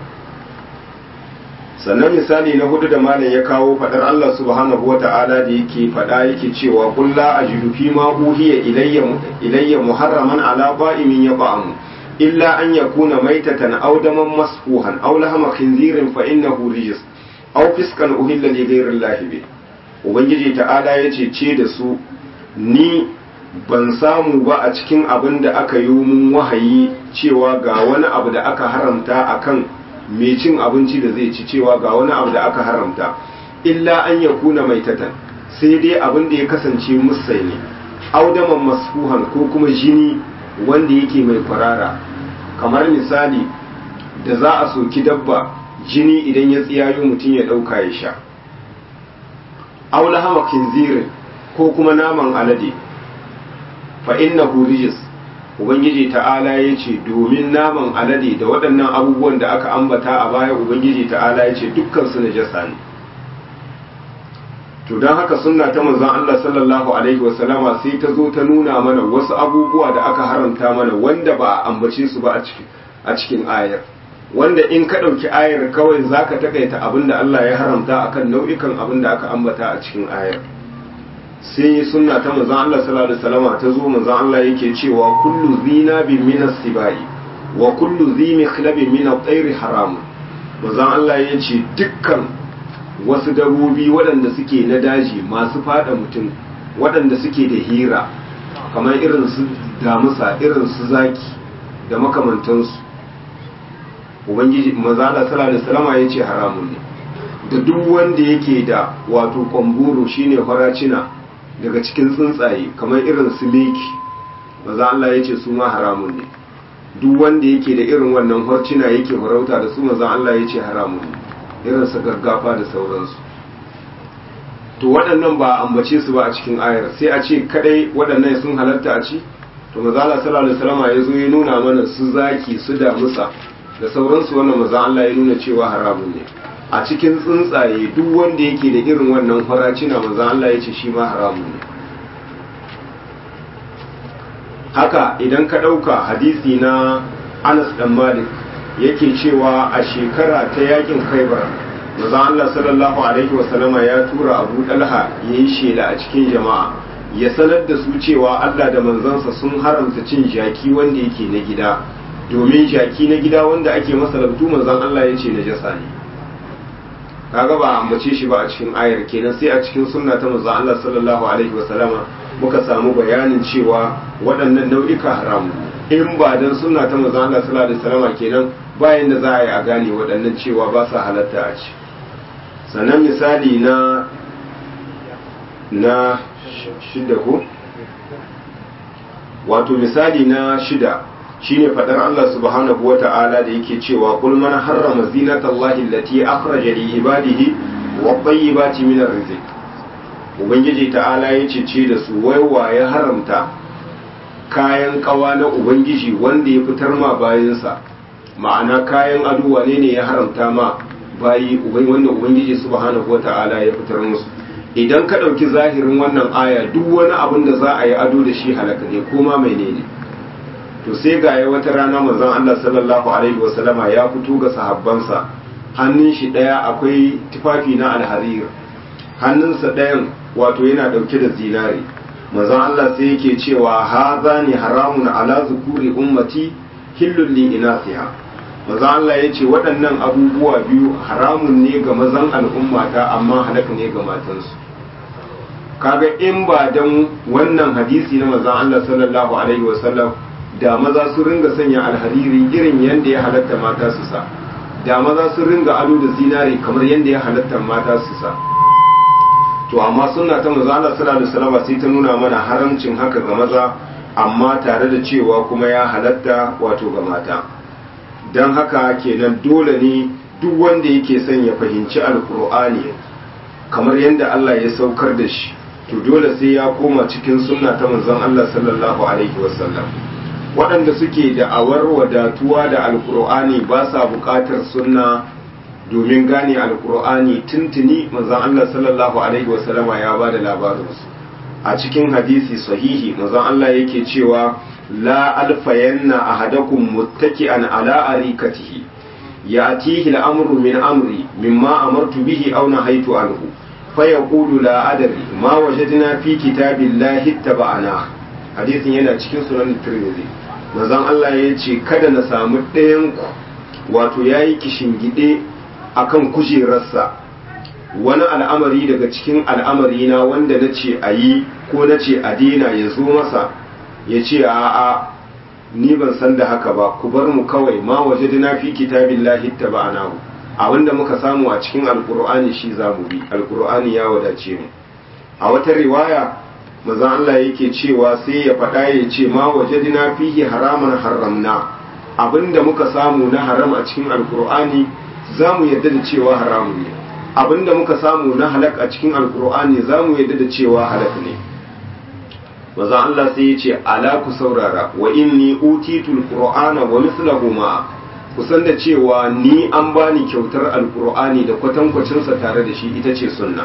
Sannan misali na hudu da malam ya kawo fadar Allah subhanahu wata'ala da yake fada yake cewa qul la ajidu fi ma uhiya ilayya ilayya muharraman ala ba'imin yaqamu illa an yakuna maytatan aw daman masfuhan aw lahma khinzirin fa innahu rijs aw fiskan uhilla li ghayri Allah bi. Ubangiji ta'ala yace ce da su ni ban samu ba a cikin abin da aka yi mun wahayi cewa ga wani abu da aka haramta akan mai cin abinci da zai ci, cewa ga wani abu da aka haramta illa an ya kuna mai tatan, sai dai abin da ya kasance musai ne, audaman masfuhan ko kuma jini wanda yake mai kwarara, kamar misali da za a soki dabba jini idan ya tsiyayo mutum ya ɗauka ya sha, aula hama kinzirin ko kuma naman alade, fa innahu rijis. Ubangiji ta'ala ya ce domin naman alade da waɗannan abubuwan da aka ambata a baya, Ubangiji ta'ala ya ce dukkan su najasa ne. To don haka sunna ta manzon Allah sallallahu alaihi wasallama sai ta zo ta nuna mana wasu abubuwa da aka haramta mana wanda ba a ambace su ba a cikin a cikin ayar, wanda in ka ɗauki ayar kawai zaka takaita abin da Allah ya haramta akan nau'ikan abin da aka ambata a cikin ayar. Sai sunna ta manzon Allah sallallahu alaihi wasallam ta zo manzon Allah yake cewa kullu zinabin min as-sibai wa kullu zi mikhlabin min at-tayr haram. Manzon Allah yace dukkan wasu dabobi waɗanda suke na daji masu fada mutum, waɗanda suke da hira kamar irin su damusa, irin su zaki da makamantansu, ubangiji manzon Allah sallallahu alaihi wasallam yace haramun ne. Da duk wanda yake da wato kwamburu shine faracina daga cikin tsuntsaye kamar irin su meki, maza Allah ya ce su ma haramun ne. Duk wanda yake da irin wannan harcina yake farauta da su, maza Allah ya ce haramun ne, irin su gaggafa da sauransu. To waɗannan ba a ambace su ba a cikin ayar, sai a ce kadai waɗannan sun halatta a ci. To maza Allah sallallahu alaihi wasallam ya zo ya nuna mana su zaki, su damusa da sauransu, wannan maza Allah ya nuna cewa haramun ne. A cikin tsuntsaye duk wanda yake da irin wannan faracina manzon Allah ya ce shi ma haramun ne. Haka idan ka ɗauka hadisi na Anas dan Malik yake cewa a shekara ta yakin Khaibar manzon Allah sallallahu alaihi wasallama ya tura Abu Talha yayi shela a cikin jama'a ya sanar da su cewa Allah da manzansa sun haramta cin jaki wanda yake na gida, domin jaki na gida wanda ake masa labtu manzon Allah ya ce najasa ne. Kaga ba ambace shi ba a cikin ayar, kenan sai a cikin sunna ta manzon Allah sallallahu alaihi wasallama muka samu bayanin cewa waɗannan nau'ika haramu. In ba dan sunna ta manzon Allah sallallahu alaihi wasallama kenan bayan da za a yi a gane waɗannan cewa ba sa halatta a ci. Sannan misali na na shida ko wato misali na shida shine fadar Allah subhanahu wata'ala da yake cewa kul man harrama zinatallahi allati akhraja li ibadihi wa tayyibati min arrizq. Ubangiji ta'ala yace ce da su wai wa ya haramta kayan kawa na ubangiji wanda ya fitar ma bayinsa, ma'ana kayan ado wane ne ya haramta ma bayi wanda ubangiji subhanahu wata'ala ya fitar musu. Idan ka dauki zahirin wannan aya duk wani abin da za a yi ado da shi halaka ne ko ma menene. To sai ga ya wata rana manzon Allah sallallahu alaihi wasallama ya fito ga sahabbansa, hannun shi daya akwai tufafi na alharir, hannunsa dayan wato yana dauke da zinari. Manzon Allah sai yake cewa hazani haramun ala zukuri ummati hillul li inasiha. Manzon Allah yace waɗannan abubuwa biyu haramun ne ga mazan al'ummata amma halaka ne ga matansu. Kaga in ba dan wannan hadisi na manzon Allah sallallahu alaihi wasallam da maza su ringa sanya alhariri irin yadda ya halatta mata su sa, da maza su ringa ado da zinari kamar yadda ya halatta mata su sa. To amma sunna ta manzo Allah sallallahu alaihi wasallam sai ta nuna mana haramcin haka ga maza, amma tare da cewa kuma ya halatta wato ga mata. Dan haka kenan dole ne duk wanda yake son ya fahimci alkur'ani kamar yadda Allah ya saukar da shi, to dole sai ya koma cikin sunna ta manzon Allah sallallahu alaihi wasallam. Waɗanda suke da'awar wadatuwa da alkur'ani ba sa buƙatar sunna domin gane alkur'ani tuntuni manzon Allah sallallahu alaihi wasallama ya bada labarinsu a cikin hadisi sahihi manzon Allah yake cewa la alfayanna ahadakum muttaki'an ala arikatihi ya'tihi al-amru min amri mimma amartu bihi aw nahaytu anhu fayaqulu la adri ma wajadna fi kitabillahi ittaba'na hadisin yana cikin sunan Tirmidhi manzon Allah yace kada na samu ɗayan ku wato yayi kishingide akan kujerarsa wani al'amari daga cikin al'amari na wanda nace ayi ko nace a daina ya zo masa yace a'a ni ban san da haka ba ku bar mu kawai ma wajadna fi kitabillahi ittaba'nahu abinda muka samu a cikin alqur'ani shi zamu bi alqur'ani ya wadace mu a wata riwaya manzon Allah yake cewa sai ya faɗa ya ce ma wajadna fihi haraman haramna abinda muka samu na haram a cikin alqur'ani zamu yadda da cewa haramun ne abinda muka samu na halak a cikin alqur'ani zamu yadda da cewa halak ne manzon Allah sai ya ce ala ku saurara wa inni utitul qur'ana wa mithluhu ma kusan da cewa ni an bani kyautar alqur'ani da kwatankwacinsa tare da shi ita ce sunna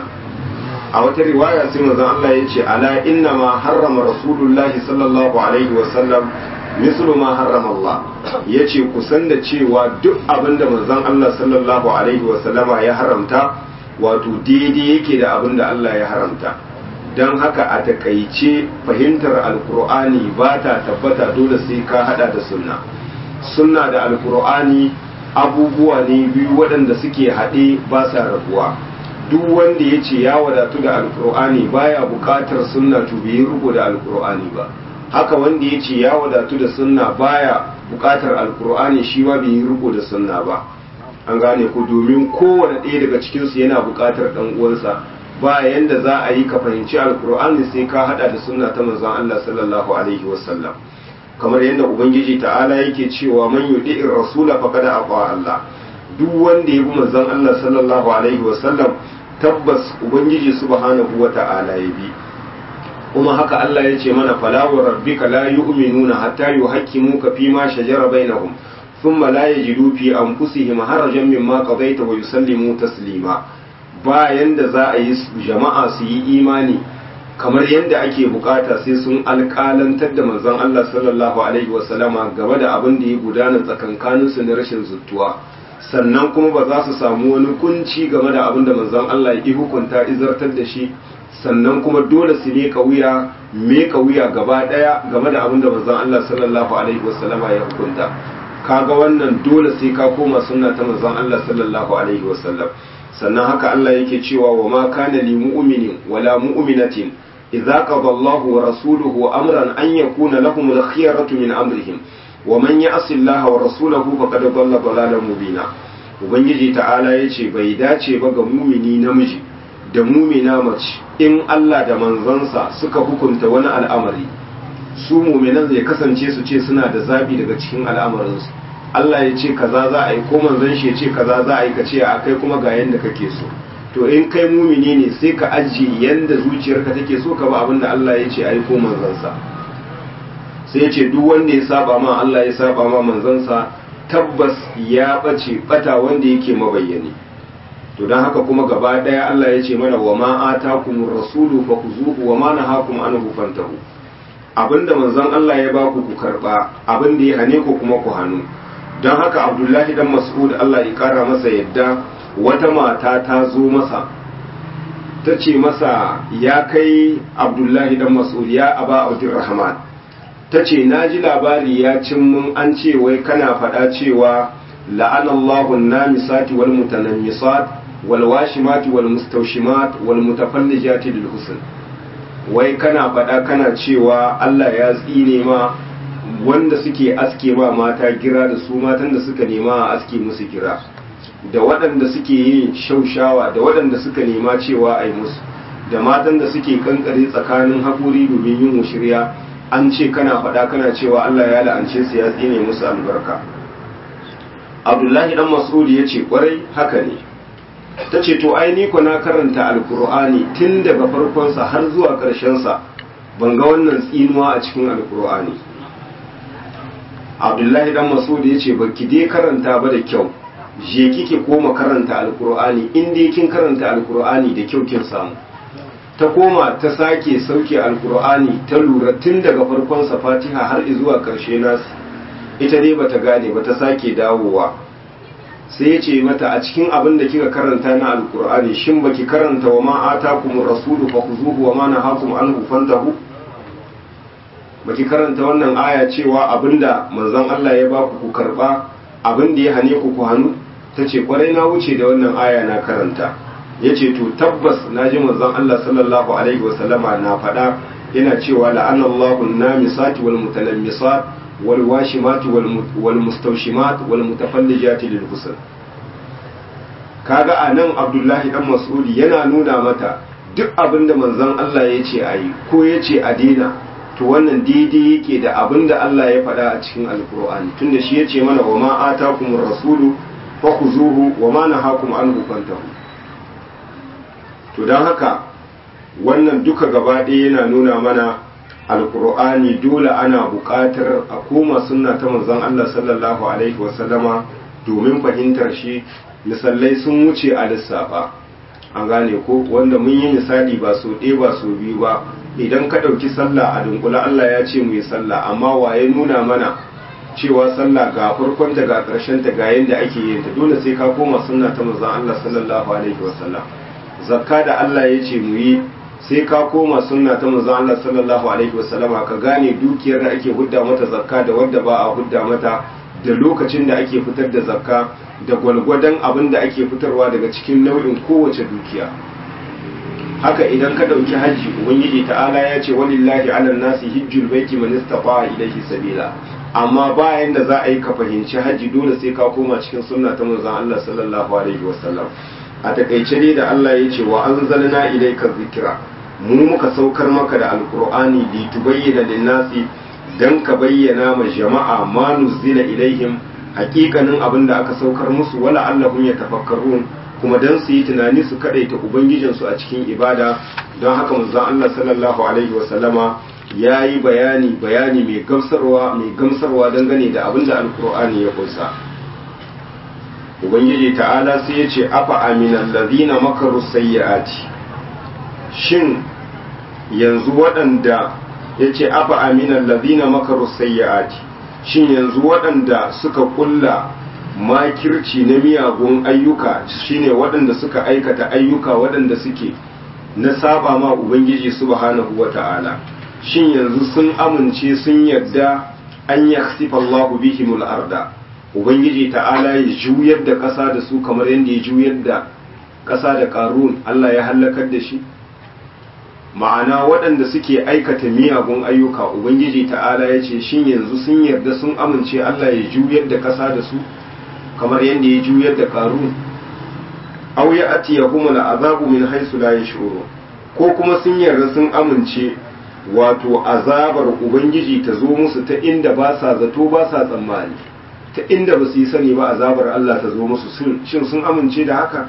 a wata riwaya sai manzon Allah ya ce ala inna ma harrama rasulullahi sallallahu alaihi wa sallam mislu ma harrama Allah yace kusan da cewa duk abinda manzon Allah sallallahu alaihi wa sallama ya haramta wato daidai yake da abinda Allah ya haramta don haka a takaice fahimtar alkur'ani ba ta tabbata dole sai ka hada da sunna sunna da alkur'ani abubuwa ne biyu waɗanda suke haɗe ba sa rabuwa duk wanda ya ce ya wadatu da alkur'ani baya buƙatar sunna to bai rubo da alkur'ani ba haka wanda ya ce ya wadatu da sunna baya buƙatar alkur'ani shi ma bai rubo da sunna ba an gane ko domin kowane ɗaya daga cikinsu yana buƙatar ɗan uwansa ba yanda za a yi ka fahimci alkur'ani sai ka hada da sunna ta manzon Allah sallallahu alaihi wasallam kamar yadda ubangiji ta'ala yake cewa man yudi'ir rasula faqad ata Allah duk wanda ya bi manzon Allah sallallahu alaihi wasallam tabbas ubangiji subhanahu wata'ala ya bi kuma haka Allah ya ce mana fala wa rabbika la yu'minuna hatta yuhaqqimuka fima shajara bainahum thumma la yajidu fi anfusihim harajan mimma qadaita wa yusallimu taslima bayan da za a yi jama'a su yi imani kamar yadda ake bukata sai sun alƙalantar da manzon Allah sallallahu alaihi wasallama gaba da abin da ya gudana tsakankanin su na rashin zuttuwa sannan kuma ba za su samu wani kunci game da abin da manzon Allah ya hukunta izartar da shi sannan kuma dole su meka wuya meka wuya gaba daya game da abin da manzon Allah sallallahu alaihi wasallama ya hukunta kaga wannan dole sai ka koma sunna ta manzon Allah sallallahu alaihi wasallam sannan haka Allah yake cewa wa ma kana li mu'minin wala mu'minatin idza qada Allahu wa rasuluhu amran an yakuna lahum al-khiyaratu min amrihim wa man ya'si Allah wa rasulahu faqad dhalla dhalalan mubina ubangiji ta'ala yace bai dace ba ga mu'mini namiji da mu'mina mace in Allah da manzansa suka hukunta wani al'amari su mu'minan zai kasance su ce suna da zabi daga cikin al'amarinsu Allah ya ce kaza za a yi ko manzon shi ya ce kaza za a yi ka ce a kai kuma ga yanda kake so to in kai mumini ne sai ka ajiye yanda zuciyarka take so ka ba abin da Allah ya ce a yi ko manzansa sai ya ce duk wanda ya saba ma Allah ya saba ma manzansa tabbas ya bace bata wanda yake mabayyani to don haka kuma gaba daya Allah ya ce mana wa ma atakumur rasulu fakhuzuhu wa ma nahakum anhu fantahu abinda manzon Allah ya baku ku karba abinda ya hane ku kuma ku hanu don haka abdullahi dan mas'ud Allah ya kara masa yadda wata mata ta zo masa ta ce masa ya kai abdullahi dan mas'ud ya aba abdurrahman ta ce na ji labari ya cin mun an ce wai kana faɗa cewa la'anallahu an-namisati wal mutanammisat wal washimati wal mustawshimat wal mutafallijati lil husn wai kana faɗa kana cewa Allah ya tsine ma wanda suke aske ma mata gira da su matan da suka nema a aske musu gira da waɗanda suke yin shaushawa da waɗanda suka nema cewa a yi musu da matan da suke kankare tsakanin haƙuri domin yin shirya an ce kana faɗa kana cewa Allah ya la'ance su ya tsine musu albarka Abdullahi dan Mas'ud ya ce kwarai haka ne ta ce to ai ni ko na karanta alkur'ani tun daga farkonsa har zuwa ƙarshensa ban ga wannan tsinuwa a cikin alkur'ani Abdullahi dan Mas'ud ya ce baki dai karanta ba da kyau je kike koma karanta alkur'ani in dai kin karanta alkur'ani da kyau kin samu. Ta koma ta sake sauke alkur'ani ta lura tun daga farkon sa Fatiha har zuwa karshe nasu, ita dai bata gane ba, ta sake dawowa. Sai ya ce mata a cikin abin da kika karanta na alkur'ani shin baki karanta wa ma atakumur rasulu fakhuzuhu wa ma nahakum anhu fantahu? Baki karanta wannan aya cewa abinda manzon Allah ya baku ku karba, abinda ya hane ku ku hannu? Tace kwarai na wuce da wannan aya na karanta. Yace to tabbas naji manzon Allah sallallahu alaihi wasallama na faɗa yana cewa la'anallahu an-namisati wal mutanammisat wal washimati wal mustawshimat wal mutafallijati lil husn. Kaga anan Abdullahi dan Mas'udi yana nuna mata duk abinda manzon Allah yace ayi ko yace a daina, to wannan daidai yake da abinda Allah ya faɗa a cikin alkur'ani, tunda shi yace mana wa ma atakumur rasulu fakhuzuhu wa ma nahakum anhu fantahu. To dan haka wannan duka gaba ɗaya yana nuna mana alkur'ani dole ana buƙatar a koma sunna ta manzon Allah sallallahu alaihi wasallama domin fahimtar shi. Misalai sun wuce a lissafa, an gane ko, wanda mun yi misali ba so ɗaya ba so biyu ba. Idan ka ɗauki sallah a dunkula Allah ya ce mu yi sallah, amma waye nuna mana cewa sallah ga farkon ta ga ƙarshen ta ga yanda ake yin ta? Dole sai ka koma sunna ta manzon Allah sallallahu alaihi wasallam. Zakka da Allah ya ce mu yi, sai ka koma sunna ta manzon Allah sallallahu alaihi wasallam ka gane dukiyar da ake hudda mata zakka da wadda ba a hudda mata, da lokacin da ake fitar da zakka, da gwalgwadon abin da ake fitarwa daga cikin nau'in kowace dukiya. Haka idan ka ɗauki hajji, ubangiji ta'ala ya ce walillahi ala nasi hijjul baiti man istata'a ilayhi sabila, amma bayan da za a yi ka fahimci hajji dole sai ka koma cikin sunna ta manzon Allah sallallahu alaihi wasallam. A takaice dai da Allah ya ce wa anzalna ilayka dhikra, mu muka saukar maka da alqur'ani li tubayyana lin-nasi, dan ka bayyana ma jama'a ma nuzila ilaihim, hakikanin abin da aka saukar musu, wala allahum yatafakkarun, kuma dan su yi tunani su kadaita ubangijinsu a cikin ibada. Don haka manzon Allah sallallahu alaihi wasallama yayi bayani bayani mai gamsarwa mai gamsarwa dangane da abin da alqur'ani ya kunsa. Ubangiji ta'ala sai ya ce afa aminal ladina makaru sayyiati, shin yanzu waɗanda ya ce afa aminal ladina makaru sayyiati, shin yanzu waɗanda suka kulla makirci na miyagun ayyuka, shine waɗanda suka aikata ayyuka waɗanda suke na saba ma ubangiji subhanahu wata'ala, shin yanzu sun amince sun yarda an yakhsifa Allahu bihimul arda, ubangiji ta'ala ya juyar da ƙasa da su kamar yadda ya juyar da ƙasa da ƙarun, Allah ya halakar da shi? Ma'ana waɗanda suke aikata miyagun ayyuka, ubangiji ta'ala ya ce shin yanzu sun yarda sun amince Allah ya juyar da ƙasa da su kamar yadda ya juyar da ƙarun? Aw ya atiyahum al'azabu min haythu la yash'urun, ko kuma sun yarda sun amince wato azabar ubangiji ta zo musu ta inda ba sa zato ba sa tsammani, ta inda ba su yi sani ba azabar Allah ta zo musu, shin sun amince da haka?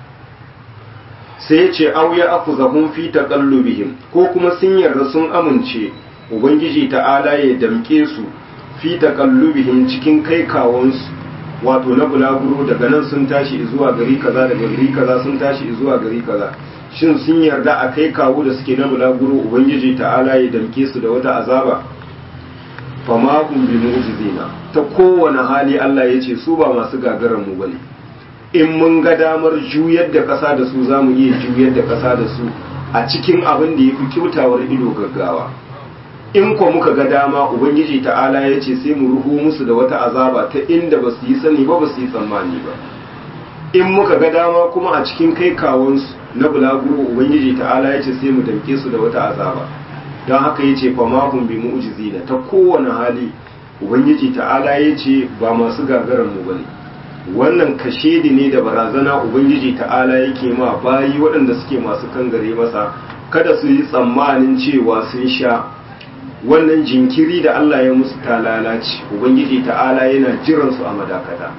Sai ya ce aw ya afuzahum fi taqallubihim, ko kuma sun yarda sun amince ubangiji ta'ala ya damke su fi taqallubihim cikin kai kawansu, wato na bulaguro, daga nan sun tashi zuwa gari kaza, daga gari kaza sun tashi zuwa gari kaza, shin sun yarda a kai kawo da suke na bulaguro ubangiji ta'ala ya damke su da wata azaba? fama hum bi mu'jizina, ta kowane hali Allah ya ce su ba masu gagarar mu bane. In mun ga damar juyar da ƙasa da su za mu iya juyar da ƙasa da su a cikin abin da ya fi kyautawar ido gaggawa. In ko muka ga dama ubangiji ta'ala ya ce sai mu ruhu musu da wata azaba ta inda ba su yi sani ba ba su yi tsammani ba. In muka ga dama kuma a cikin kai kawansu na bulaguro ubangiji ta'ala ya ce sai mu damke su da wata azaba. Don haka ya ce famahun bi mu'jizina, ta kowane hali ubangiji ta'ala ya ce ba masu gagarar mu bane. Wannan kashedi ne da barazana ubangiji ta'ala yake ma bayi waɗanda suke masu kangare masa, kada su yi tsammanin cewa sun sha wannan jinkiri da Allah ya musu ta lalace, ubangiji ta'ala yana jiran su a madakata.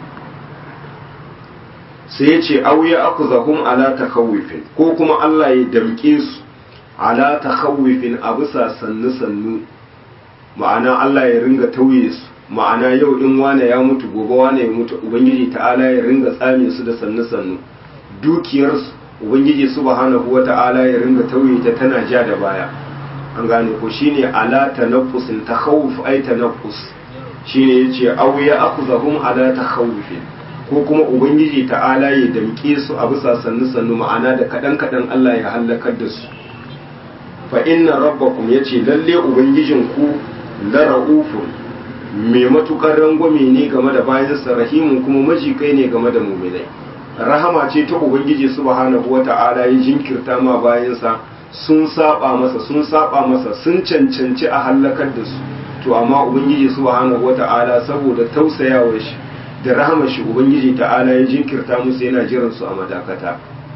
Sai ya ce auya akuzahum ala takhawufin, ko kuma Allah ya damke su ala takhawufin a bisa sannu sannu, ma'ana Allah ya ringa tauye su ma'ana yau in wane ya mutu gobe wane ya mutu ubangiji ta'ala ya ringa tsame su da sannu sannu dukiyarsu ubangiji subhanahu wata'ala ya ringa tauye ta tana ja da baya an gane ko shine ala tanaffusin takhawuf ay tanaffus shine yace aw ya akhuzahum ala takhawuf ko kuma ubangiji ta'ala ya damke su a bisa sannu sannu ma'ana da kadan kadan Allah ya halakar da su fa inna rabbakum yace lalle ubangijinku la raufun mai matukar rangwame ne game da bayansa rahimun kuma majikai ne game da mu'minai rahama ce ta ubangiji subhanahu wata'ala ya jinkirta ma bayansa sun saba masa sun saba masa sun cancanci a halakar da su to amma ubangiji subhanahu wata'ala saboda tausayawar shi da rahamar shi ubangiji ta'ala ya jinkirta musu yana jiran su a madakata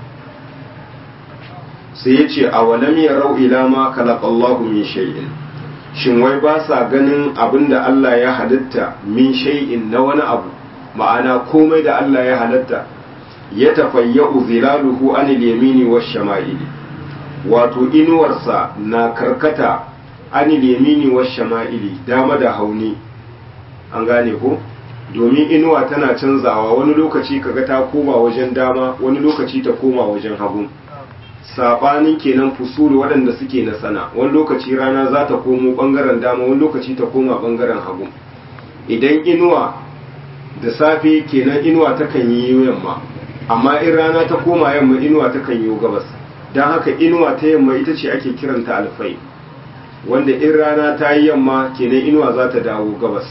sai ya ce a walam yarau ila ma khalaqallahu min shay'in shin wai ba sa ganin abinda Allah ya halitta min shay'in na wani abu ma'ana komai da Allah ya halitta ya tafayya'u zilaluhu anil yamini wash shama'ili wato inuwarsa na karkata anil yamini wash shama'ili dama da hauni an gane ko domin inuwa tana canzawa wani lokaci kaga ta koma wajen dama wani lokaci ta koma wajen hagu sabanin kenan fusulu waɗanda suke na sana wani lokaci rana za ta komo bangaren dama wani lokaci ta koma bangaren hagu idan inuwa da safe kenan inuwa takan yi yamma amma in rana ta koma yamma inuwa takan yi gabas don haka inuwa ta yamma ita ce ake kiranta alfai wanda in rana ta yi yamma kenan inuwa za ta dawo gabas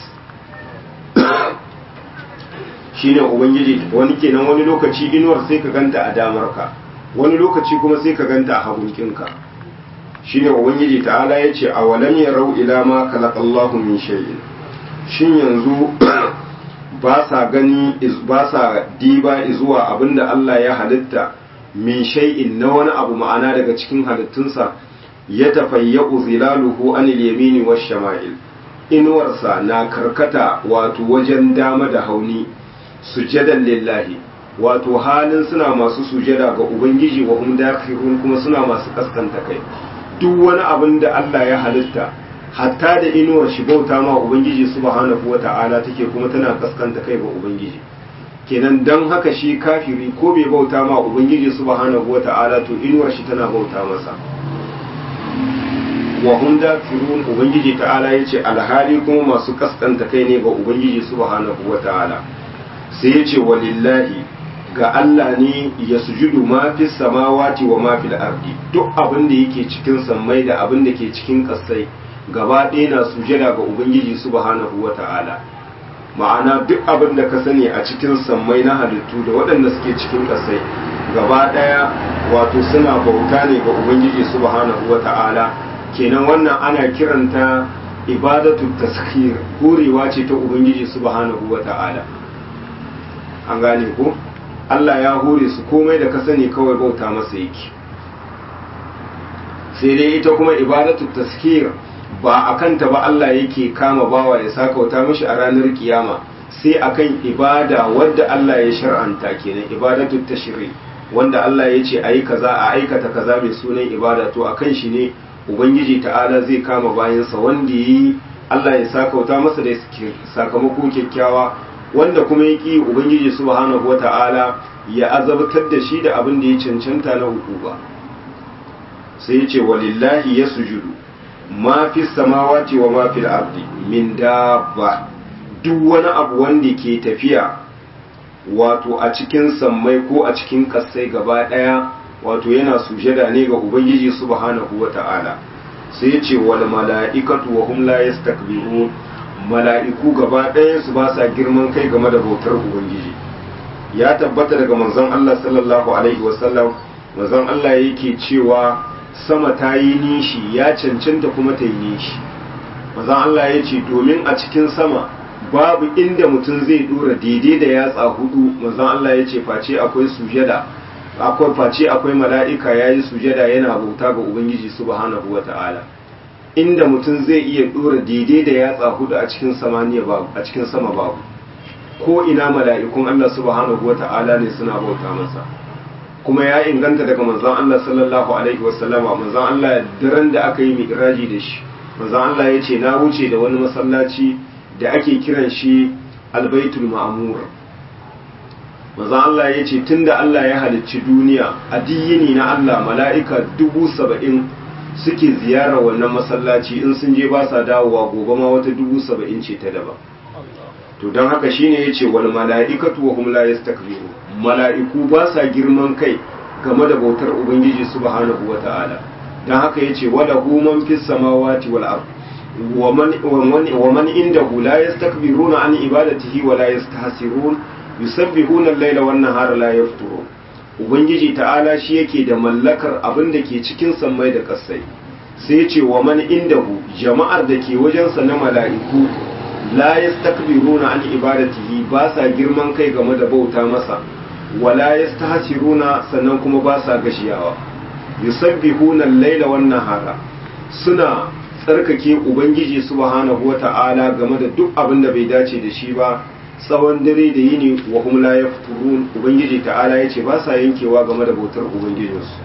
shine ubangiji wani kenan wani lokaci inuwar sai ka ganta a damarka wani lokaci kuma sai ka ganta a hagunkinka shine ubangiji ta'ala yace awalam yarau ila ma khalaqallahu min shay'in shin yanzu ba sa gani ba sa diba zuwa abinda Allah ya halitta min shay'in na wani abu ma'ana daga cikin halittunsa ya tafayyu zilaluhu anil yamini wash shama'il inuwarsa na karkata wato wajen dama da hauni sujadan lillahi wato halin suna masu sujada ga ubangiji wa hum dakhirun kuma suna masu kaskanta kai duk wani abin da Allah ya halitta hatta da inuwar shi bauta ma ubangiji subhanahu wata'ala take kuma tana kaskanta kai ga ubangiji kenan dan haka shi kafiri ko bai bauta ma ubangiji subhanahu wata'ala to inuwar shi tana bauta masa wa hum dakhirun ubangiji ta'ala yace alhali kuma masu kaskanta kai ne ga ubangiji subhanahu wata'ala sai ya ce walillahi ga Allah ne ya sujudu ma fi samawati wa ma fil ardi duk abin da yake cikin sammai da abin da ke cikin kasai gaba ɗaya na sujada ga ubangiji subhanahu wata'ala ma'ana duk abin da ka sani a cikin sammai na halittu da waɗanda suke cikin kasai gaba ɗaya wato suna bauta ne ga ubangiji subhanahu wata'ala kenan wannan ana kiranta ibadatu taskhir horewa ce ta ubangiji subhanahu wata'ala an gane ko Allah ya hore su komai da ka sani kawai bauta masa yake sai dai ita kuma ibadatu taskir ba a kanta ba Allah yake kama bawa ya sakauta mishi a ranar kiyama sai akan ibada wadda Allah ya shar'anta kenan ibadatu tashri wanda Allah ya ce ayi kaza a aikata kaza mai sunan ibada to akan shi ne ubangiji ta'ala zai kama bayansa wanda yi Allah ya sakauta masa da sakamako kyakkyawa wanda kuma ya ƙi ubangiji subhanahu wata'ala ya azabtar da shi da abin da ya cancanta na hukuma sai ya ce walillahi ya sujudu ma fi samawati wa ma fil ardi min dabba duk wani abu wanda ke tafiya wato a cikin sammai ko a cikin kasai gaba daya wato yana sujada ne ga ubangiji subhanahu wata'ala sai ya ce wal mala'ikatu wa hum la yastakbirun mala'iku gaba ɗaya su ba sa girman kai game da bautar ubangiji ya tabbata daga manzon Allah sallallahu alaihi wasallam manzon Allah yake cewa sama ta yi nishi ya cancanta kuma ta yi nishi manzon Allah ya ce domin a cikin sama babu inda mutum zai dora daidai da yatsa hudu manzon Allah ya ce face akwai sujada akwai face akwai mala'ika yayi sujada yana bauta ga ubangiji subhanahu wata'ala inda mutum zai iya dora daidai da yatsa hudu a cikin samaniya babu a cikin sama babu ko ina mala'ikun Allah subhanahu wata'ala ne suna bauta masa kuma ya inganta daga manzon Allah sallallahu alaihi wasallama manzon Allah daren da aka yi mi'raji da shi manzon Allah ya ce na wuce da wani masallaci da ake kiran shi albaitul ma'mur. manzon Allah ya ce tunda Allah ya halicci duniya a diyini na Allah mala'ika dubu saba'in suke ziyara wannan masallaci, in sun je ba sa dawowa, gobe ma wata dubu saba'in ce ta daban. to don haka shine ya ce wal mala'ikatu wa hum la yastakbiru, mala'iku ba sa girman kai game da bautar ubangiji subhanahu wa ta'ala. don haka ya ce wala hu man fis samawati wal ard wa man wa man indahu la yastakbiruna an ibadatihi wa la yastahsirun yusabbihuna al-laila wan nahara la yafturun. ubangiji ta'ala shi yake da mallakar abin da ke cikin sammai da ƙasai. sai ya ce wa man indahu, jama'ar da ke wajensa na mala'iku la yastakbiruna an ibadatihi, ba sa girman kai game da bauta masa, wa la yastahsiruna, sannan kuma ba sa gashiyawa. yusabbihuna al-laila wan nahara, suna tsarkake ubangiji subhanahu wata'ala game da duk abin da bai dace da shi ba tsawon dare da yini, wa hum la yafturun. ubangiji ta'ala yace ba sa yankewa game da bautar ubangijinsu.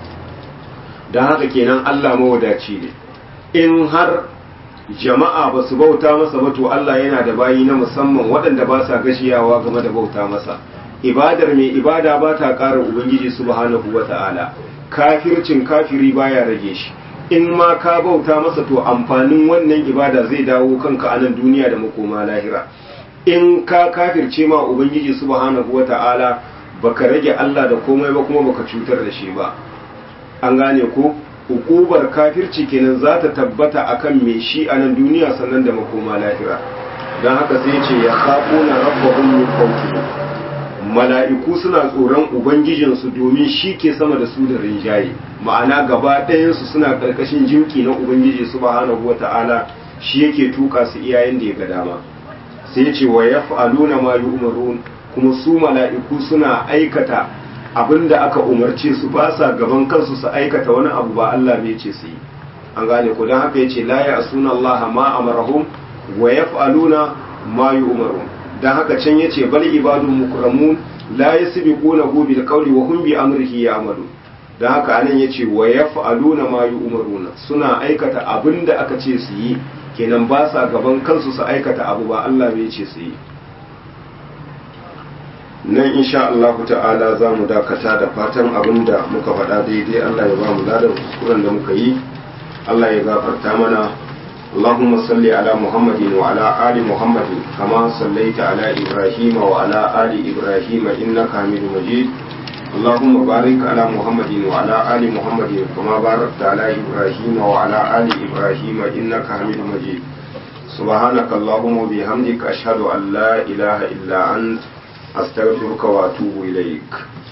dan haka kenan Allah mawadaci ne. in har jama'a ba su bauta masa ba, to Allah yana da bayi na musamman waɗanda ba sa gashiyawa game da bauta masa. ibadar mai ibada ba ta ƙara ubangiji subhanahu wata'ala, kafircin kafiri baya rage shi. in ma ka bauta masa, to amfanin wannan ibada zai dawo kanka a nan duniya da makoma lahira. in ka kafirce ma ubangiji subhanahu wata'ala, baka rage Allah da komai ba, kuma baka cutar da shi ba. an gane ko hukubar kafirci kenan za ta tabbata akan mai shi a nan duniya sannan da makoma lahira. don haka sai ce ya khafuna rabbahum min fawqihim, mala'iku suna tsoron ubangijinsu domin shi ke sama da su da rinjaye, ma'ana gaba ɗayansu suna ƙarƙashin jinki na ubangiji subhanahu wata'ala, shi yake tuka su iyayen da ya ga dama. sai ce wa yaf'aluna ma yu'marun, kuma su mala'iku suna aikata abinda aka umarce su, ba sa gaban kansu su aikata wani abu ba Allah bai ce su yi. an gane ko dan haka yace la ya'suna Allah ma amarahum wa yaf'aluna ma yu'marun. dan haka can yace bal ibadun mukramun la yasbiqunahu bil qawli wa hum bi amrihi ya'malun. dan haka anan yace wa yaf'aluna ma yu'maruna, suna aikata abinda aka ce su yi, kenan ba sa gaban kansu su aikata abu ba Allah bai ce su yi. nan insha Allah ta'ala za mu dakata da fatan abinda muka faɗa daidai Allah ya ba mu ladan kuskuren da muka yi, Allah ya gafarta mana. اللهم صل على محمد وعلى آل محمد كما صليت على إبراهيم وعلى آل إبراهيم إنك حميد مجيد. اللهم بارك على محمد وعلى آل محمد كما باركت على إبراهيم وعلى آل إبراهيم إنك حميد مجيد. سبحانك اللهم وبحمدك أشهد أن لا إله إلا أنت أستغفرك وأتوب إليك.